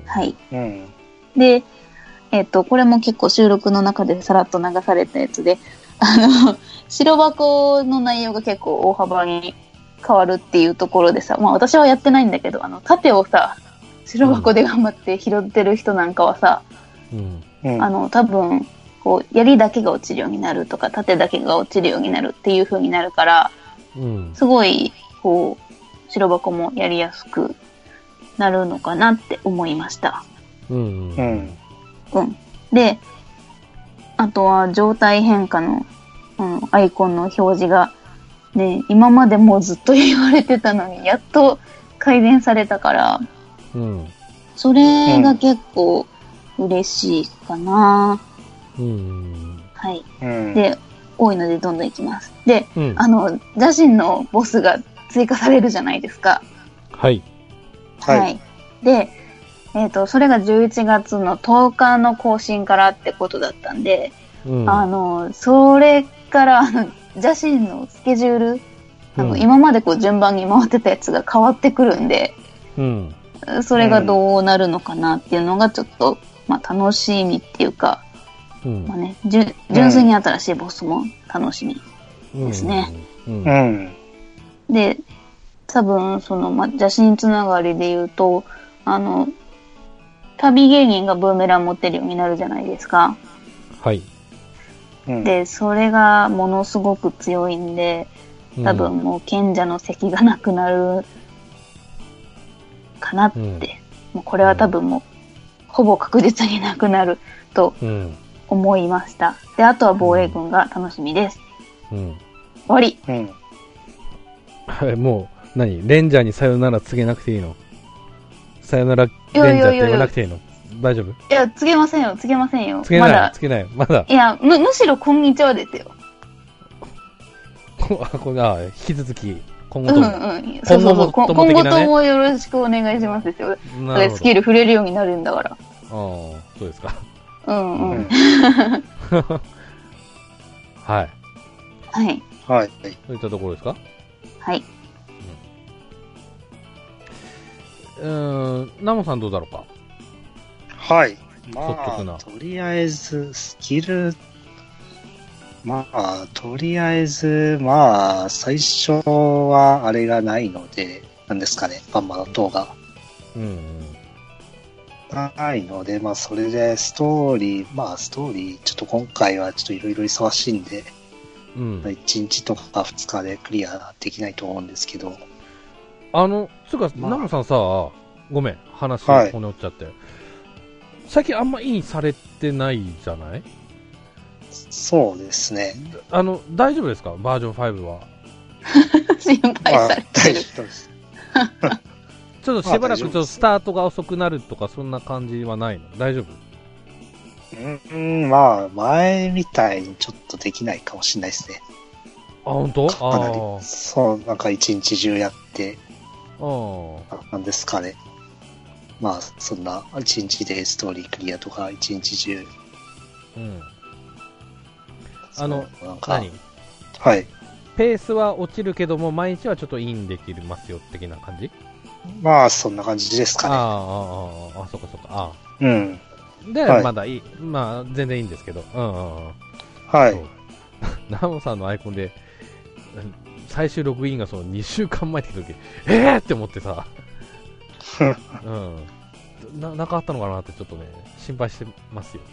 はい。 うん、 で、えっと、これも結構収録の中でさらっと流されたやつで、あの、白箱の内容が結構大幅に変わるっていうところでさ、まあ私はやってないんだけど、あの、盾をさ、白箱で頑張って拾ってる人なんかはさ、うん、あの、多分、こう、槍だけが落ちるようになるとか、盾だけが落ちるようになるっていう風になるから、うん、すごい、こう、白箱もやりやすくなるのかなって思いました。 うん。うん。 うん。で、あとは状態変化の、うん、アイコンの表示が、ね、今までもうずっと言われてたのに、やっと改善されたから、 うん、 それが結構嬉しいかな、 うん、 はい、 うん、 で、多いのでどんどんいきます。で、 うん、 あの、邪神のボスが追加されるじゃないですか。 はい。 はい。はい、で、えっと、それがじゅういちがつのとおかの更新からってことだったんで、うん、あの、それから、あの、邪神のスケジュール、あの、うん、今までこう順番に回ってたやつが変わってくるんで、 うん、 それがどうなるのかなっていうのがちょっと、まあ楽しみっていうか、うん、まあね、純粋に新しいボスも楽しみですね。 うんうん、 で、多分、その、まあ、邪神つながりで言うと、あの、旅芸人がブーメラン持ってるようになるじゃないですか。 はい。 で、それがものすごく強いんで、多分もう賢者の席がなくなるかなって。うん、もうこれは多分もう、ほぼ確実になくなると思いました。で、あとは防衛軍が楽しみです。 うん。 終わり。 うん。 はい、もう、何レンジャーにさよなら告げなくていいの？さよならレンジャーって言わなくていいの？大丈夫？ いや、告げませんよ、告げませんよ。 告げない、まだ告げない、まだ。 いや、む、むしろこんにちはですよ。 あ、これ、あ、引き続き、今後とも。 うんうん。そうそうそう。今後ともよろしくお願いしますですよ。なるほど。スキル触れるようになるんだから。ああ、 そうですか。 うんうん。 はい。 はい。 はい。 そういったところですか？ はい。 うん。うーん、ナモさんどうだろうか？ はい。 ま率直な。 あ、とりあえず、スキル、まあ、とりあえず、まあ、最初はあれがないので、なんですかね、バンマの塔が。 うんうん。 ないので、まあ、それでストーリー、まあ、ストーリー、ちょっと今回はちょっといろいろ忙しいんで、 うん。 いちにちとかふつかでクリアできないと思うんですけど。 あの、つうか、 まあナムさんさ、ごめん、話、 はい骨折っちゃって。最近あんまインされてないじゃない？ そうですね。 あの、大丈夫ですか？バージョンファイブは。 心配されてる。 まあ、大丈夫ですちょっとしばらくちょっとまあ大丈夫ですスタートが遅くなるとか、そんな感じはないの？大丈夫？ うん、まあ、前みたいにちょっとできないかもしれないですね。 あ、本当？ かなりあ。 そう、なんか一日中やって、 ああ。 なんですかね。まあ、そんな、一日でストーリークリアとか、一日中。 うん。あの、 そうなんか、 何？ はい。 ペースは落ちるけども、毎日はちょっとインできますよ、的な感じ？ まあ、そんな感じですかね。 ああ、ああ、ああ、そっかそっか。あうん。 あ。で、 はいまだいい。まあ、全然いいんですけど。うんうんうん。 はい。 そうナモさんのアイコンで、最終ログインがそのにしゅうかんまえって来た時、えーって思ってさ、うん。な、なんかあったのかなってちょっとね、心配してますよ。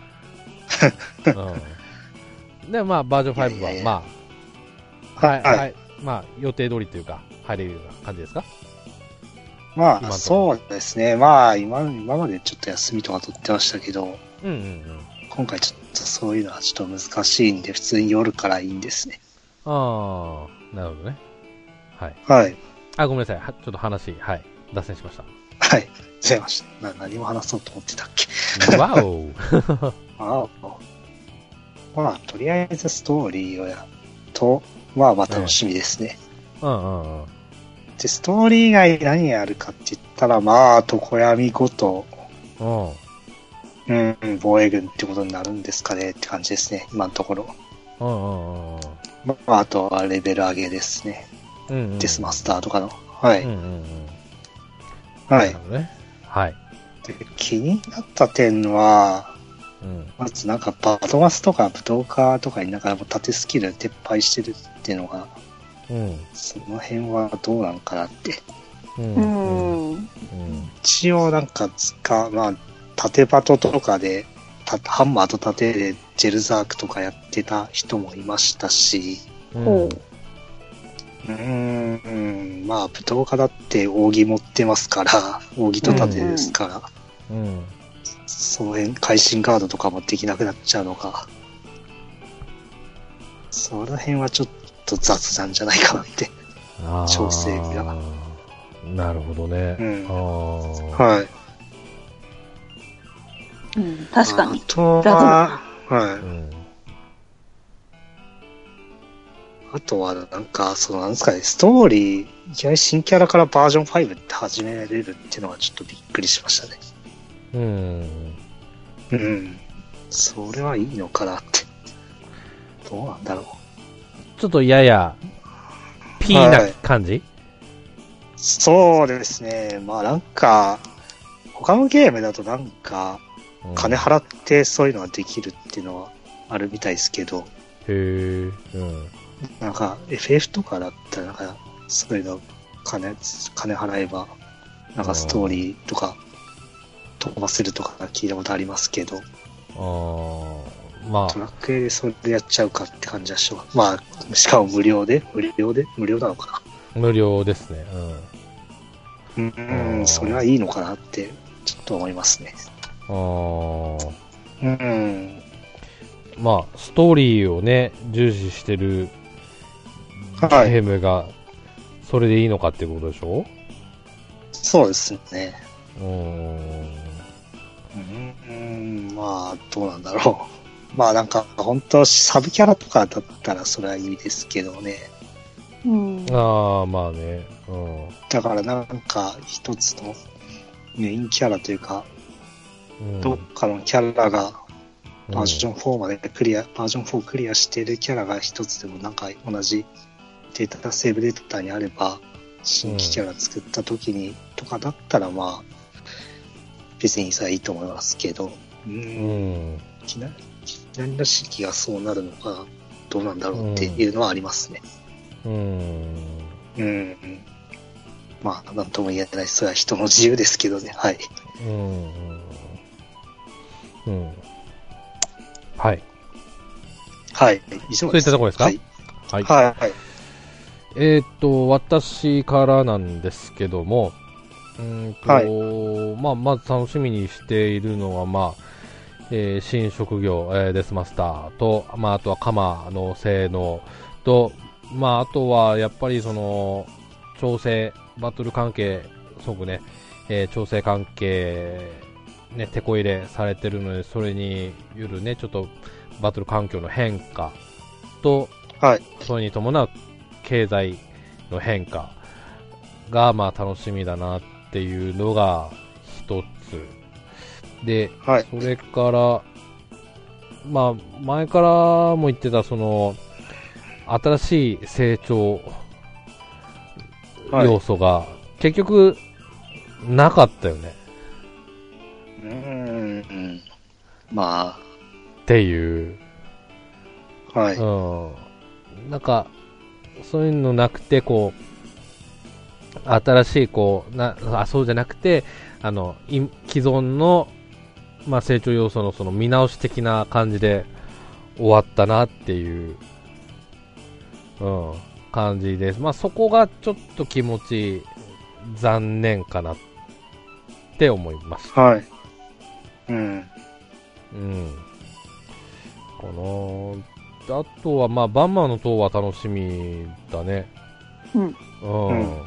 うん。で、まあ、バージョンファイブは、 いやいやいやまあ、はい、 はいはい、まあ、予定通りというか、入れるような感じですか？ まあ、 今のところそうですね。まあ、今、今までちょっと休みとか取ってましたけど、 うんうんうん。 今回ちょっとそういうのはちょっと難しいんで、普通に夜からいいんですね。 ああ、なるほどね。はい。 はい。 あ、ごめんなさい。はちょっと話、はい。脱線しました。 はい。すいません。な何も話そうと思ってたっけ。 わおああ。まあ、とりあえずストーリーをやると、まあ、まあ楽しみですね。 うんうんうん。 で、ストーリー以外何やるかって言ったら、まあ、常闇ごと、 うんうん、防衛軍ってことになるんですかねって感じですね、今のところ。 うんうんうんまあ、あとはレベル上げですね。 うんうん。 デスマスターとかの。はい。 うんうんうん。 はいなる。ほどね。はい。 で気になった点は、 うん。 まずなんかバトマスとか武道家とかになんかもう縦スキル撤廃してるっていうのが、 うん。 その辺はどうなんかなって。 うん。 ううん。 ん。 一応なんか使う、まあ、縦バトとかで、たハンマーと縦でジェルザークとかやってた人もいましたし、 うん。 うーん、まあ武道家だって扇持ってますから、扇と盾ですから、 うん。 その辺、会心ガードとかもできなくなっちゃうのか。その辺はちょっと雑なんじゃないかなって。 あー調整が。 なるほどね。 うんあーはい。 うん、確かあに。 と雑は、はい。 うん。 あとは、なんか、その、なんですかね、ストーリー、いきなり新キャラからバージョンファイブって始めれるっていうのはちょっとびっくりしましたね。 うん。 うん。それはいいのかなって。どうなんだろう。 ちょっとやや、ピーな感じ？ そうですね。まあなんか、他のゲームだとなんか、金払ってそういうのができるっていうのはあるみたいですけど、 へー。うん。 なんか エフエフ とかだったらなんか、そういうの金、金払えば、なんかストーリーとか飛ばせるとか聞いたことありますけど、 あー、まトラックでそれやっちゃうかって感じはします。まあ、しかも無料で無料で無料なのかあ、無料ですね。 な。うーん、それはいいのかなって、ちょっと思いますね。 うん。あー。 うん。 まあ、ストーリーをね、重視してるゲはい。 ームが、それでいいのかってことでしょ？ そうですね。 うーん。 うーん、まあ、どうなんだろう。まあなんか、本当サブキャラとかだったらそれはいいですけどね。 うん。 ああ、まあね。うん。 だからなんか、一つのメインキャラというか、 うん、 どっかのキャラがバージョン。 ンフォーまでクリア、バージョンフォークリアしてるキャラが一つでもなんか同じデータ、セーブデータにあれば、新規キャラ作った時にとかだったらまあ、 別にさ、いいと思いますけど、うーん。 うん。 きなり、きなりの式がそうなるのか、どうなんだろうっていうのはありますね。 うん。 うん。まあ、なんとも言えない。それは人の自由ですけどね。はい。 うん。うん。はい。 はい。以上です。 そういったところですか？ はい。 はい。 はい。はい。 えーっと、私からなんですけども、うーんと、 はいまあ、まず楽しみにしているのは、まあ、えー新職業、えーデスマスターと、まあ、あとは鎌の性能と、まあ、あとはやっぱりその、調整、バトル関係、すごくね、えー調整関係、ね、手こ入れされてるので、それによるね、ちょっとバトル環境の変化と、 はい。 それに伴う経済の変化が、まあ、楽しみだなっていうのが一つ。で、 はい。 それから、まあ、前からも言ってた、その、新しい成長はい。 要素が、結局、なかったよね。 うーん。まっていう。 あ、はい。 うん。なんか、そういうのなくて、こう、新しい、こう、な、あ、そうじゃなくて、あの、い既存の、まあ、成長要素のその見直し的な感じで終わったなっていう、うん、感じです。まあ、そこがちょっと気持ち残念かなって思いました。 はい。うん。 うん。かなあとは、まあ、バンマーの塔は楽しみだね。 うん。 うん。 うん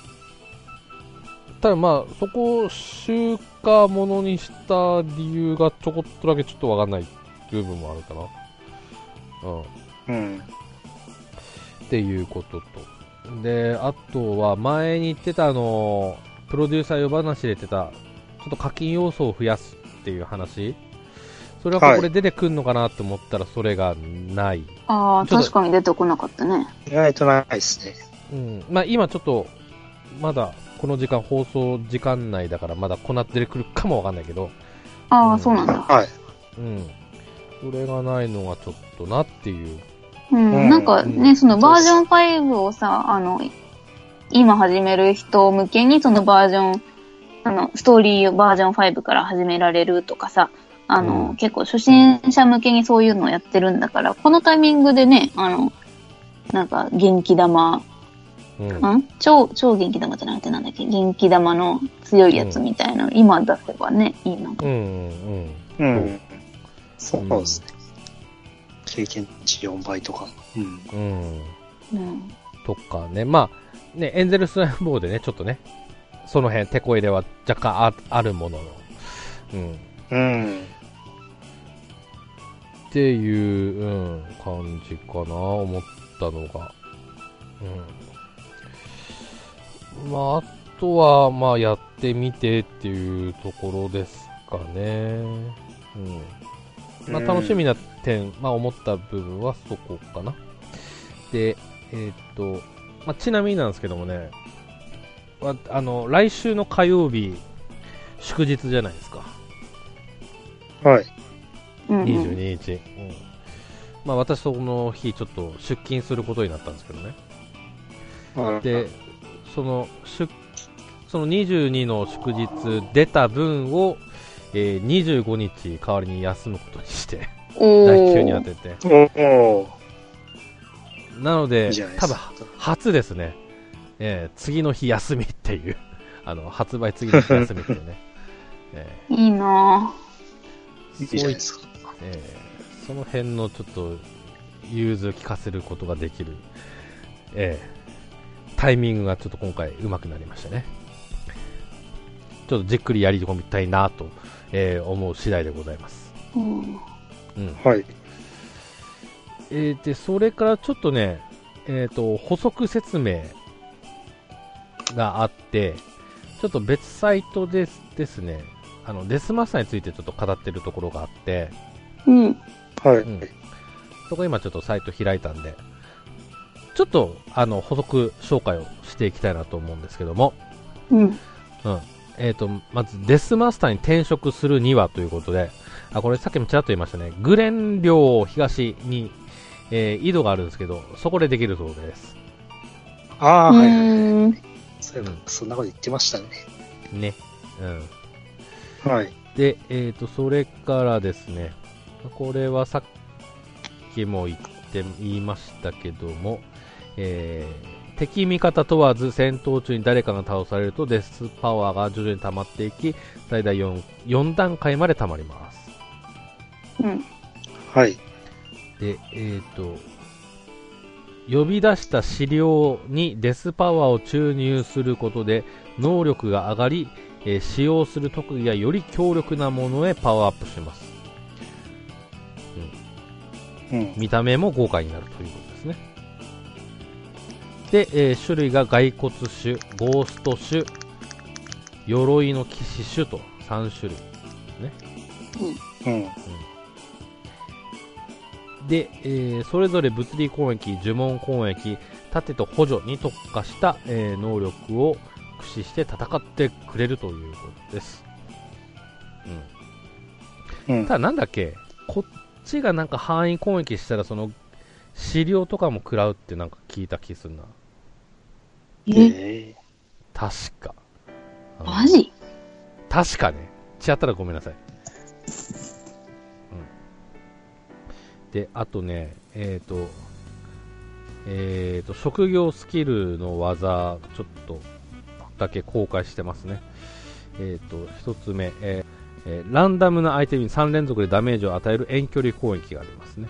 ただまあ、そこを集荷ものにした理由がちょこっとだけちょっとわかんない部分もあるかな。うん。 うん。 っていうことと。で、あとは前に言ってたあの、プロデューサー呼ばなしで言ってた、ちょっと課金要素を増やすっていう話。それはここで出てくるのかなと思ったらそれがない。 ああ、 ちょっと確かに出てこなかったね。 意外とないですね。 うん。まあ今ちょっと、まだこの時間放送時間内だからまだこなってくるかもわかんないけど。 ああ、 うんそうなんだ。 はい。 うん。それがないのがちょっとなっていう。 うん。 うんなんかね、 うんそのバージョンファイブをさ、あの、今始める人向けにそのバージョン、あの、ストーリーをバージョンファイブから始められるとかさ、あの、 うん結構初心者向けにそういうのをやってるんだから、このタイミングでね、あの、なんか元気玉、 うん。 ん超、超元気玉じゃなくてなんだっけ元気玉の強いやつみたいなの、今出せばね、いいな。 うんうんううん。 ん。そうですね。経験値よんばいとか。うん。 うん。 うん。 とかね。まあ、ね、エンゼルスライブボーでね、ちょっとね、その辺、手こ入れは若干ああるものの。うん。 うん。 っていう、うん、感じかな、思ったのが。うん。まあ、あとは、まあ、やってみてっていうところですかね。うん。まあ、楽しみな点、まあ、思った部分はそこかな。で、えーっと、まあ、ちなみになんですけどもね、わあの、来週の火曜日、祝日じゃないですか。 はい。 うんうんにじゅうににち。うん。まあ、私その日ちょっと出勤することになったんですけどね。 はい。 で、その、出、そのにじゅうにの祝日出た分を、えー、にじゅうごにち代わりに休むことにして、 お第きゅうに当ー。 てて。 おお。 なので、 いいじゃないで多分すか。 初ですね。えー、次の日休みっていう、あの、発売次の日休みっていうね。えいいないいじゃないですか。 ーえーその辺のちょっと、融通聞かせることができる、えータイミングがちょっと今回上手くなりましたね。ちょっとじっくりやり込みたいなと、えー思う次第でございます。 ぁ。うん。 うん。 はい。 えーで、それからちょっとね、えっ、と、補足説明があって、ちょっと別サイトですですね、あの、デスマスターについてちょっと語ってるところがあって、 うん。 はい。 うんそこ今ちょっとサイト開いたんで、ちょっと、あの、補足紹介をしていきたいなと思うんですけども、 うん。 うん。 えっ、と、まずデスマスターに転職するにはということで、あ、これさっきもちらっと言いましたね。グレン領東に、えー、井戸があるんですけど、そこでできるそうです。 ああ、はいはいはい。 うん。 そういえば、そんなこと言ってましたね。 ね。うん。 はい。 で、えっ、と、それからですね、これはさっきも言って言いましたけども、えー、敵味方問わず戦闘中に誰かが倒されるとデスパワーが徐々に溜まっていき、最大 4, 4段階まで溜まります。 うん。 はい。 で、えっ、と、呼び出した資料にデスパワーを注入することで能力が上がり、えー、使用する特技がより強力なものへパワーアップします。うん。うん、見た目も豪華になるということですね。で、えー、種類が骸骨種、ゴースト種、鎧の騎士種とさん種類ですね。 うん。うん。 で、えー、それぞれ物理攻撃、呪文攻撃、盾と補助に特化した、えー、能力を駆使して戦ってくれるということです。うん。うん、ただなんだっけ、こっちがなんか範囲攻撃したらその資料とかも食らうってなんか聞いた気するな。 え確か。 マジ？ 確かね。違ったらごめんなさい。で、あとね、えっ、ー、と、えっ、ー、と、職業スキルの技、ちょっとだけ公開してますね。えっ、ー、と、一つ目、えーえー、ランダムな相手にさん連続でダメージを与える遠距離攻撃がありますね。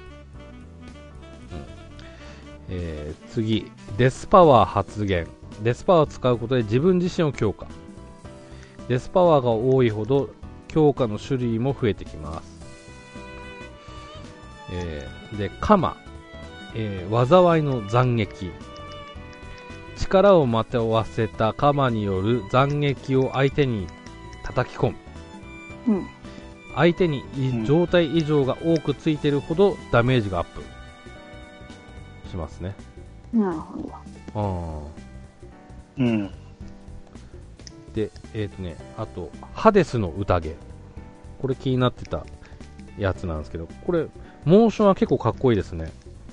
うんえー、次、デスパワー発現。デスパワーを使うことで自分自身を強化。デスパワーが多いほど強化の種類も増えてきます。えー、で、カマ、えー、災いの斬撃。力をまとわせたカマによる斬撃を相手に叩き込む。 うん、 相手に状態異常が多くついているほどダメージがアップしますね。 なるほど。 あうん。 で、えっ、ー、とね、あと、ハデスの宴。これ気になってたやつなんですけど、これ、モーションは結構かっこいいですね。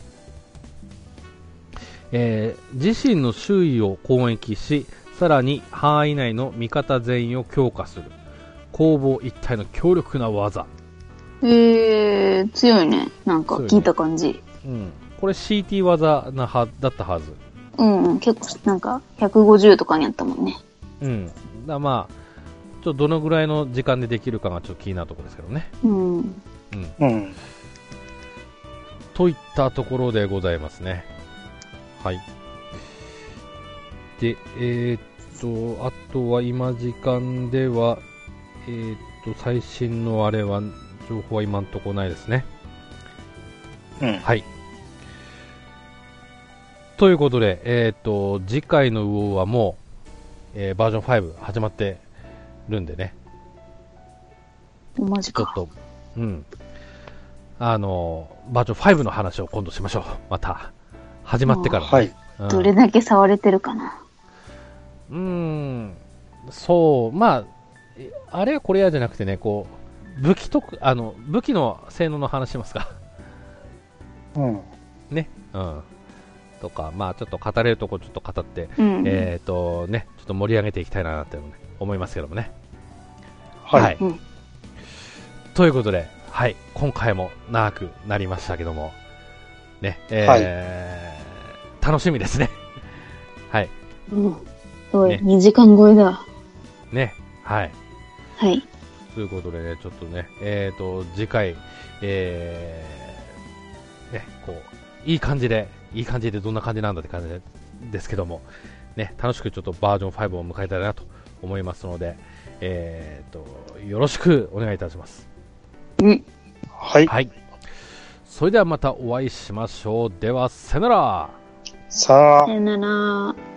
えー、自身の周囲を攻撃し、さらに範囲内の味方全員を強化する攻防一体の強力な技。 えー、強いね。なんか聞いた感じ。ね、 うん。これ シーティー 技なはだったはず。 うん、うん、結構なんかひゃくごじゅうとかにあったもんね。 うん。だまあちょっとどのぐらいの時間でできるかがちょっと気になるところですけどね。 うん。うん。 うん。 といったところでございますね。はい。で、えー、っと、あとは今時間では、えー、っと、最新のあれは、情報は今んとこないですね。 うん。 はい。ということで、えー、っと、次回のウオーはもう、えー、バージョンファイブ始まってるんでね。 マジか。 ちょっと、うん。あの、バージョンファイブの話を今度しましょう。また。始まってから、ね。 はい、 うん。どれだけ触れてるかな。 うーん。そう。まあ、あれはこれやじゃなくてね、こう、武器とく、あの、武器の性能の話しますか。 うん。 ね。うん。とか、まあちょっと語れるとこちょっと語って、 うん、 えっ、ー、とね、ちょっと盛り上げていきたいなって思いますけどもね。 はい。 はいうん、 ということで、はい、今回も長くなりましたけども、ね、えーはい、楽しみですね。はい。 うん。すごい、ね、にじかん超えだ。 ね、はい。 はい。 ということでね、ちょっとね、えっ、ー、と、次回、えー、ね、こう、いい感じで、いい感じでどんな感じなんだって感じですけども、ね、楽しくちょっとバージョンファイブを迎えたいなと思いますので、えー、と、よろしくお願いいたします。 うん。 はい。 はい。それではまたお会いしましょう。では、さよなら。 さあ。 さよなら。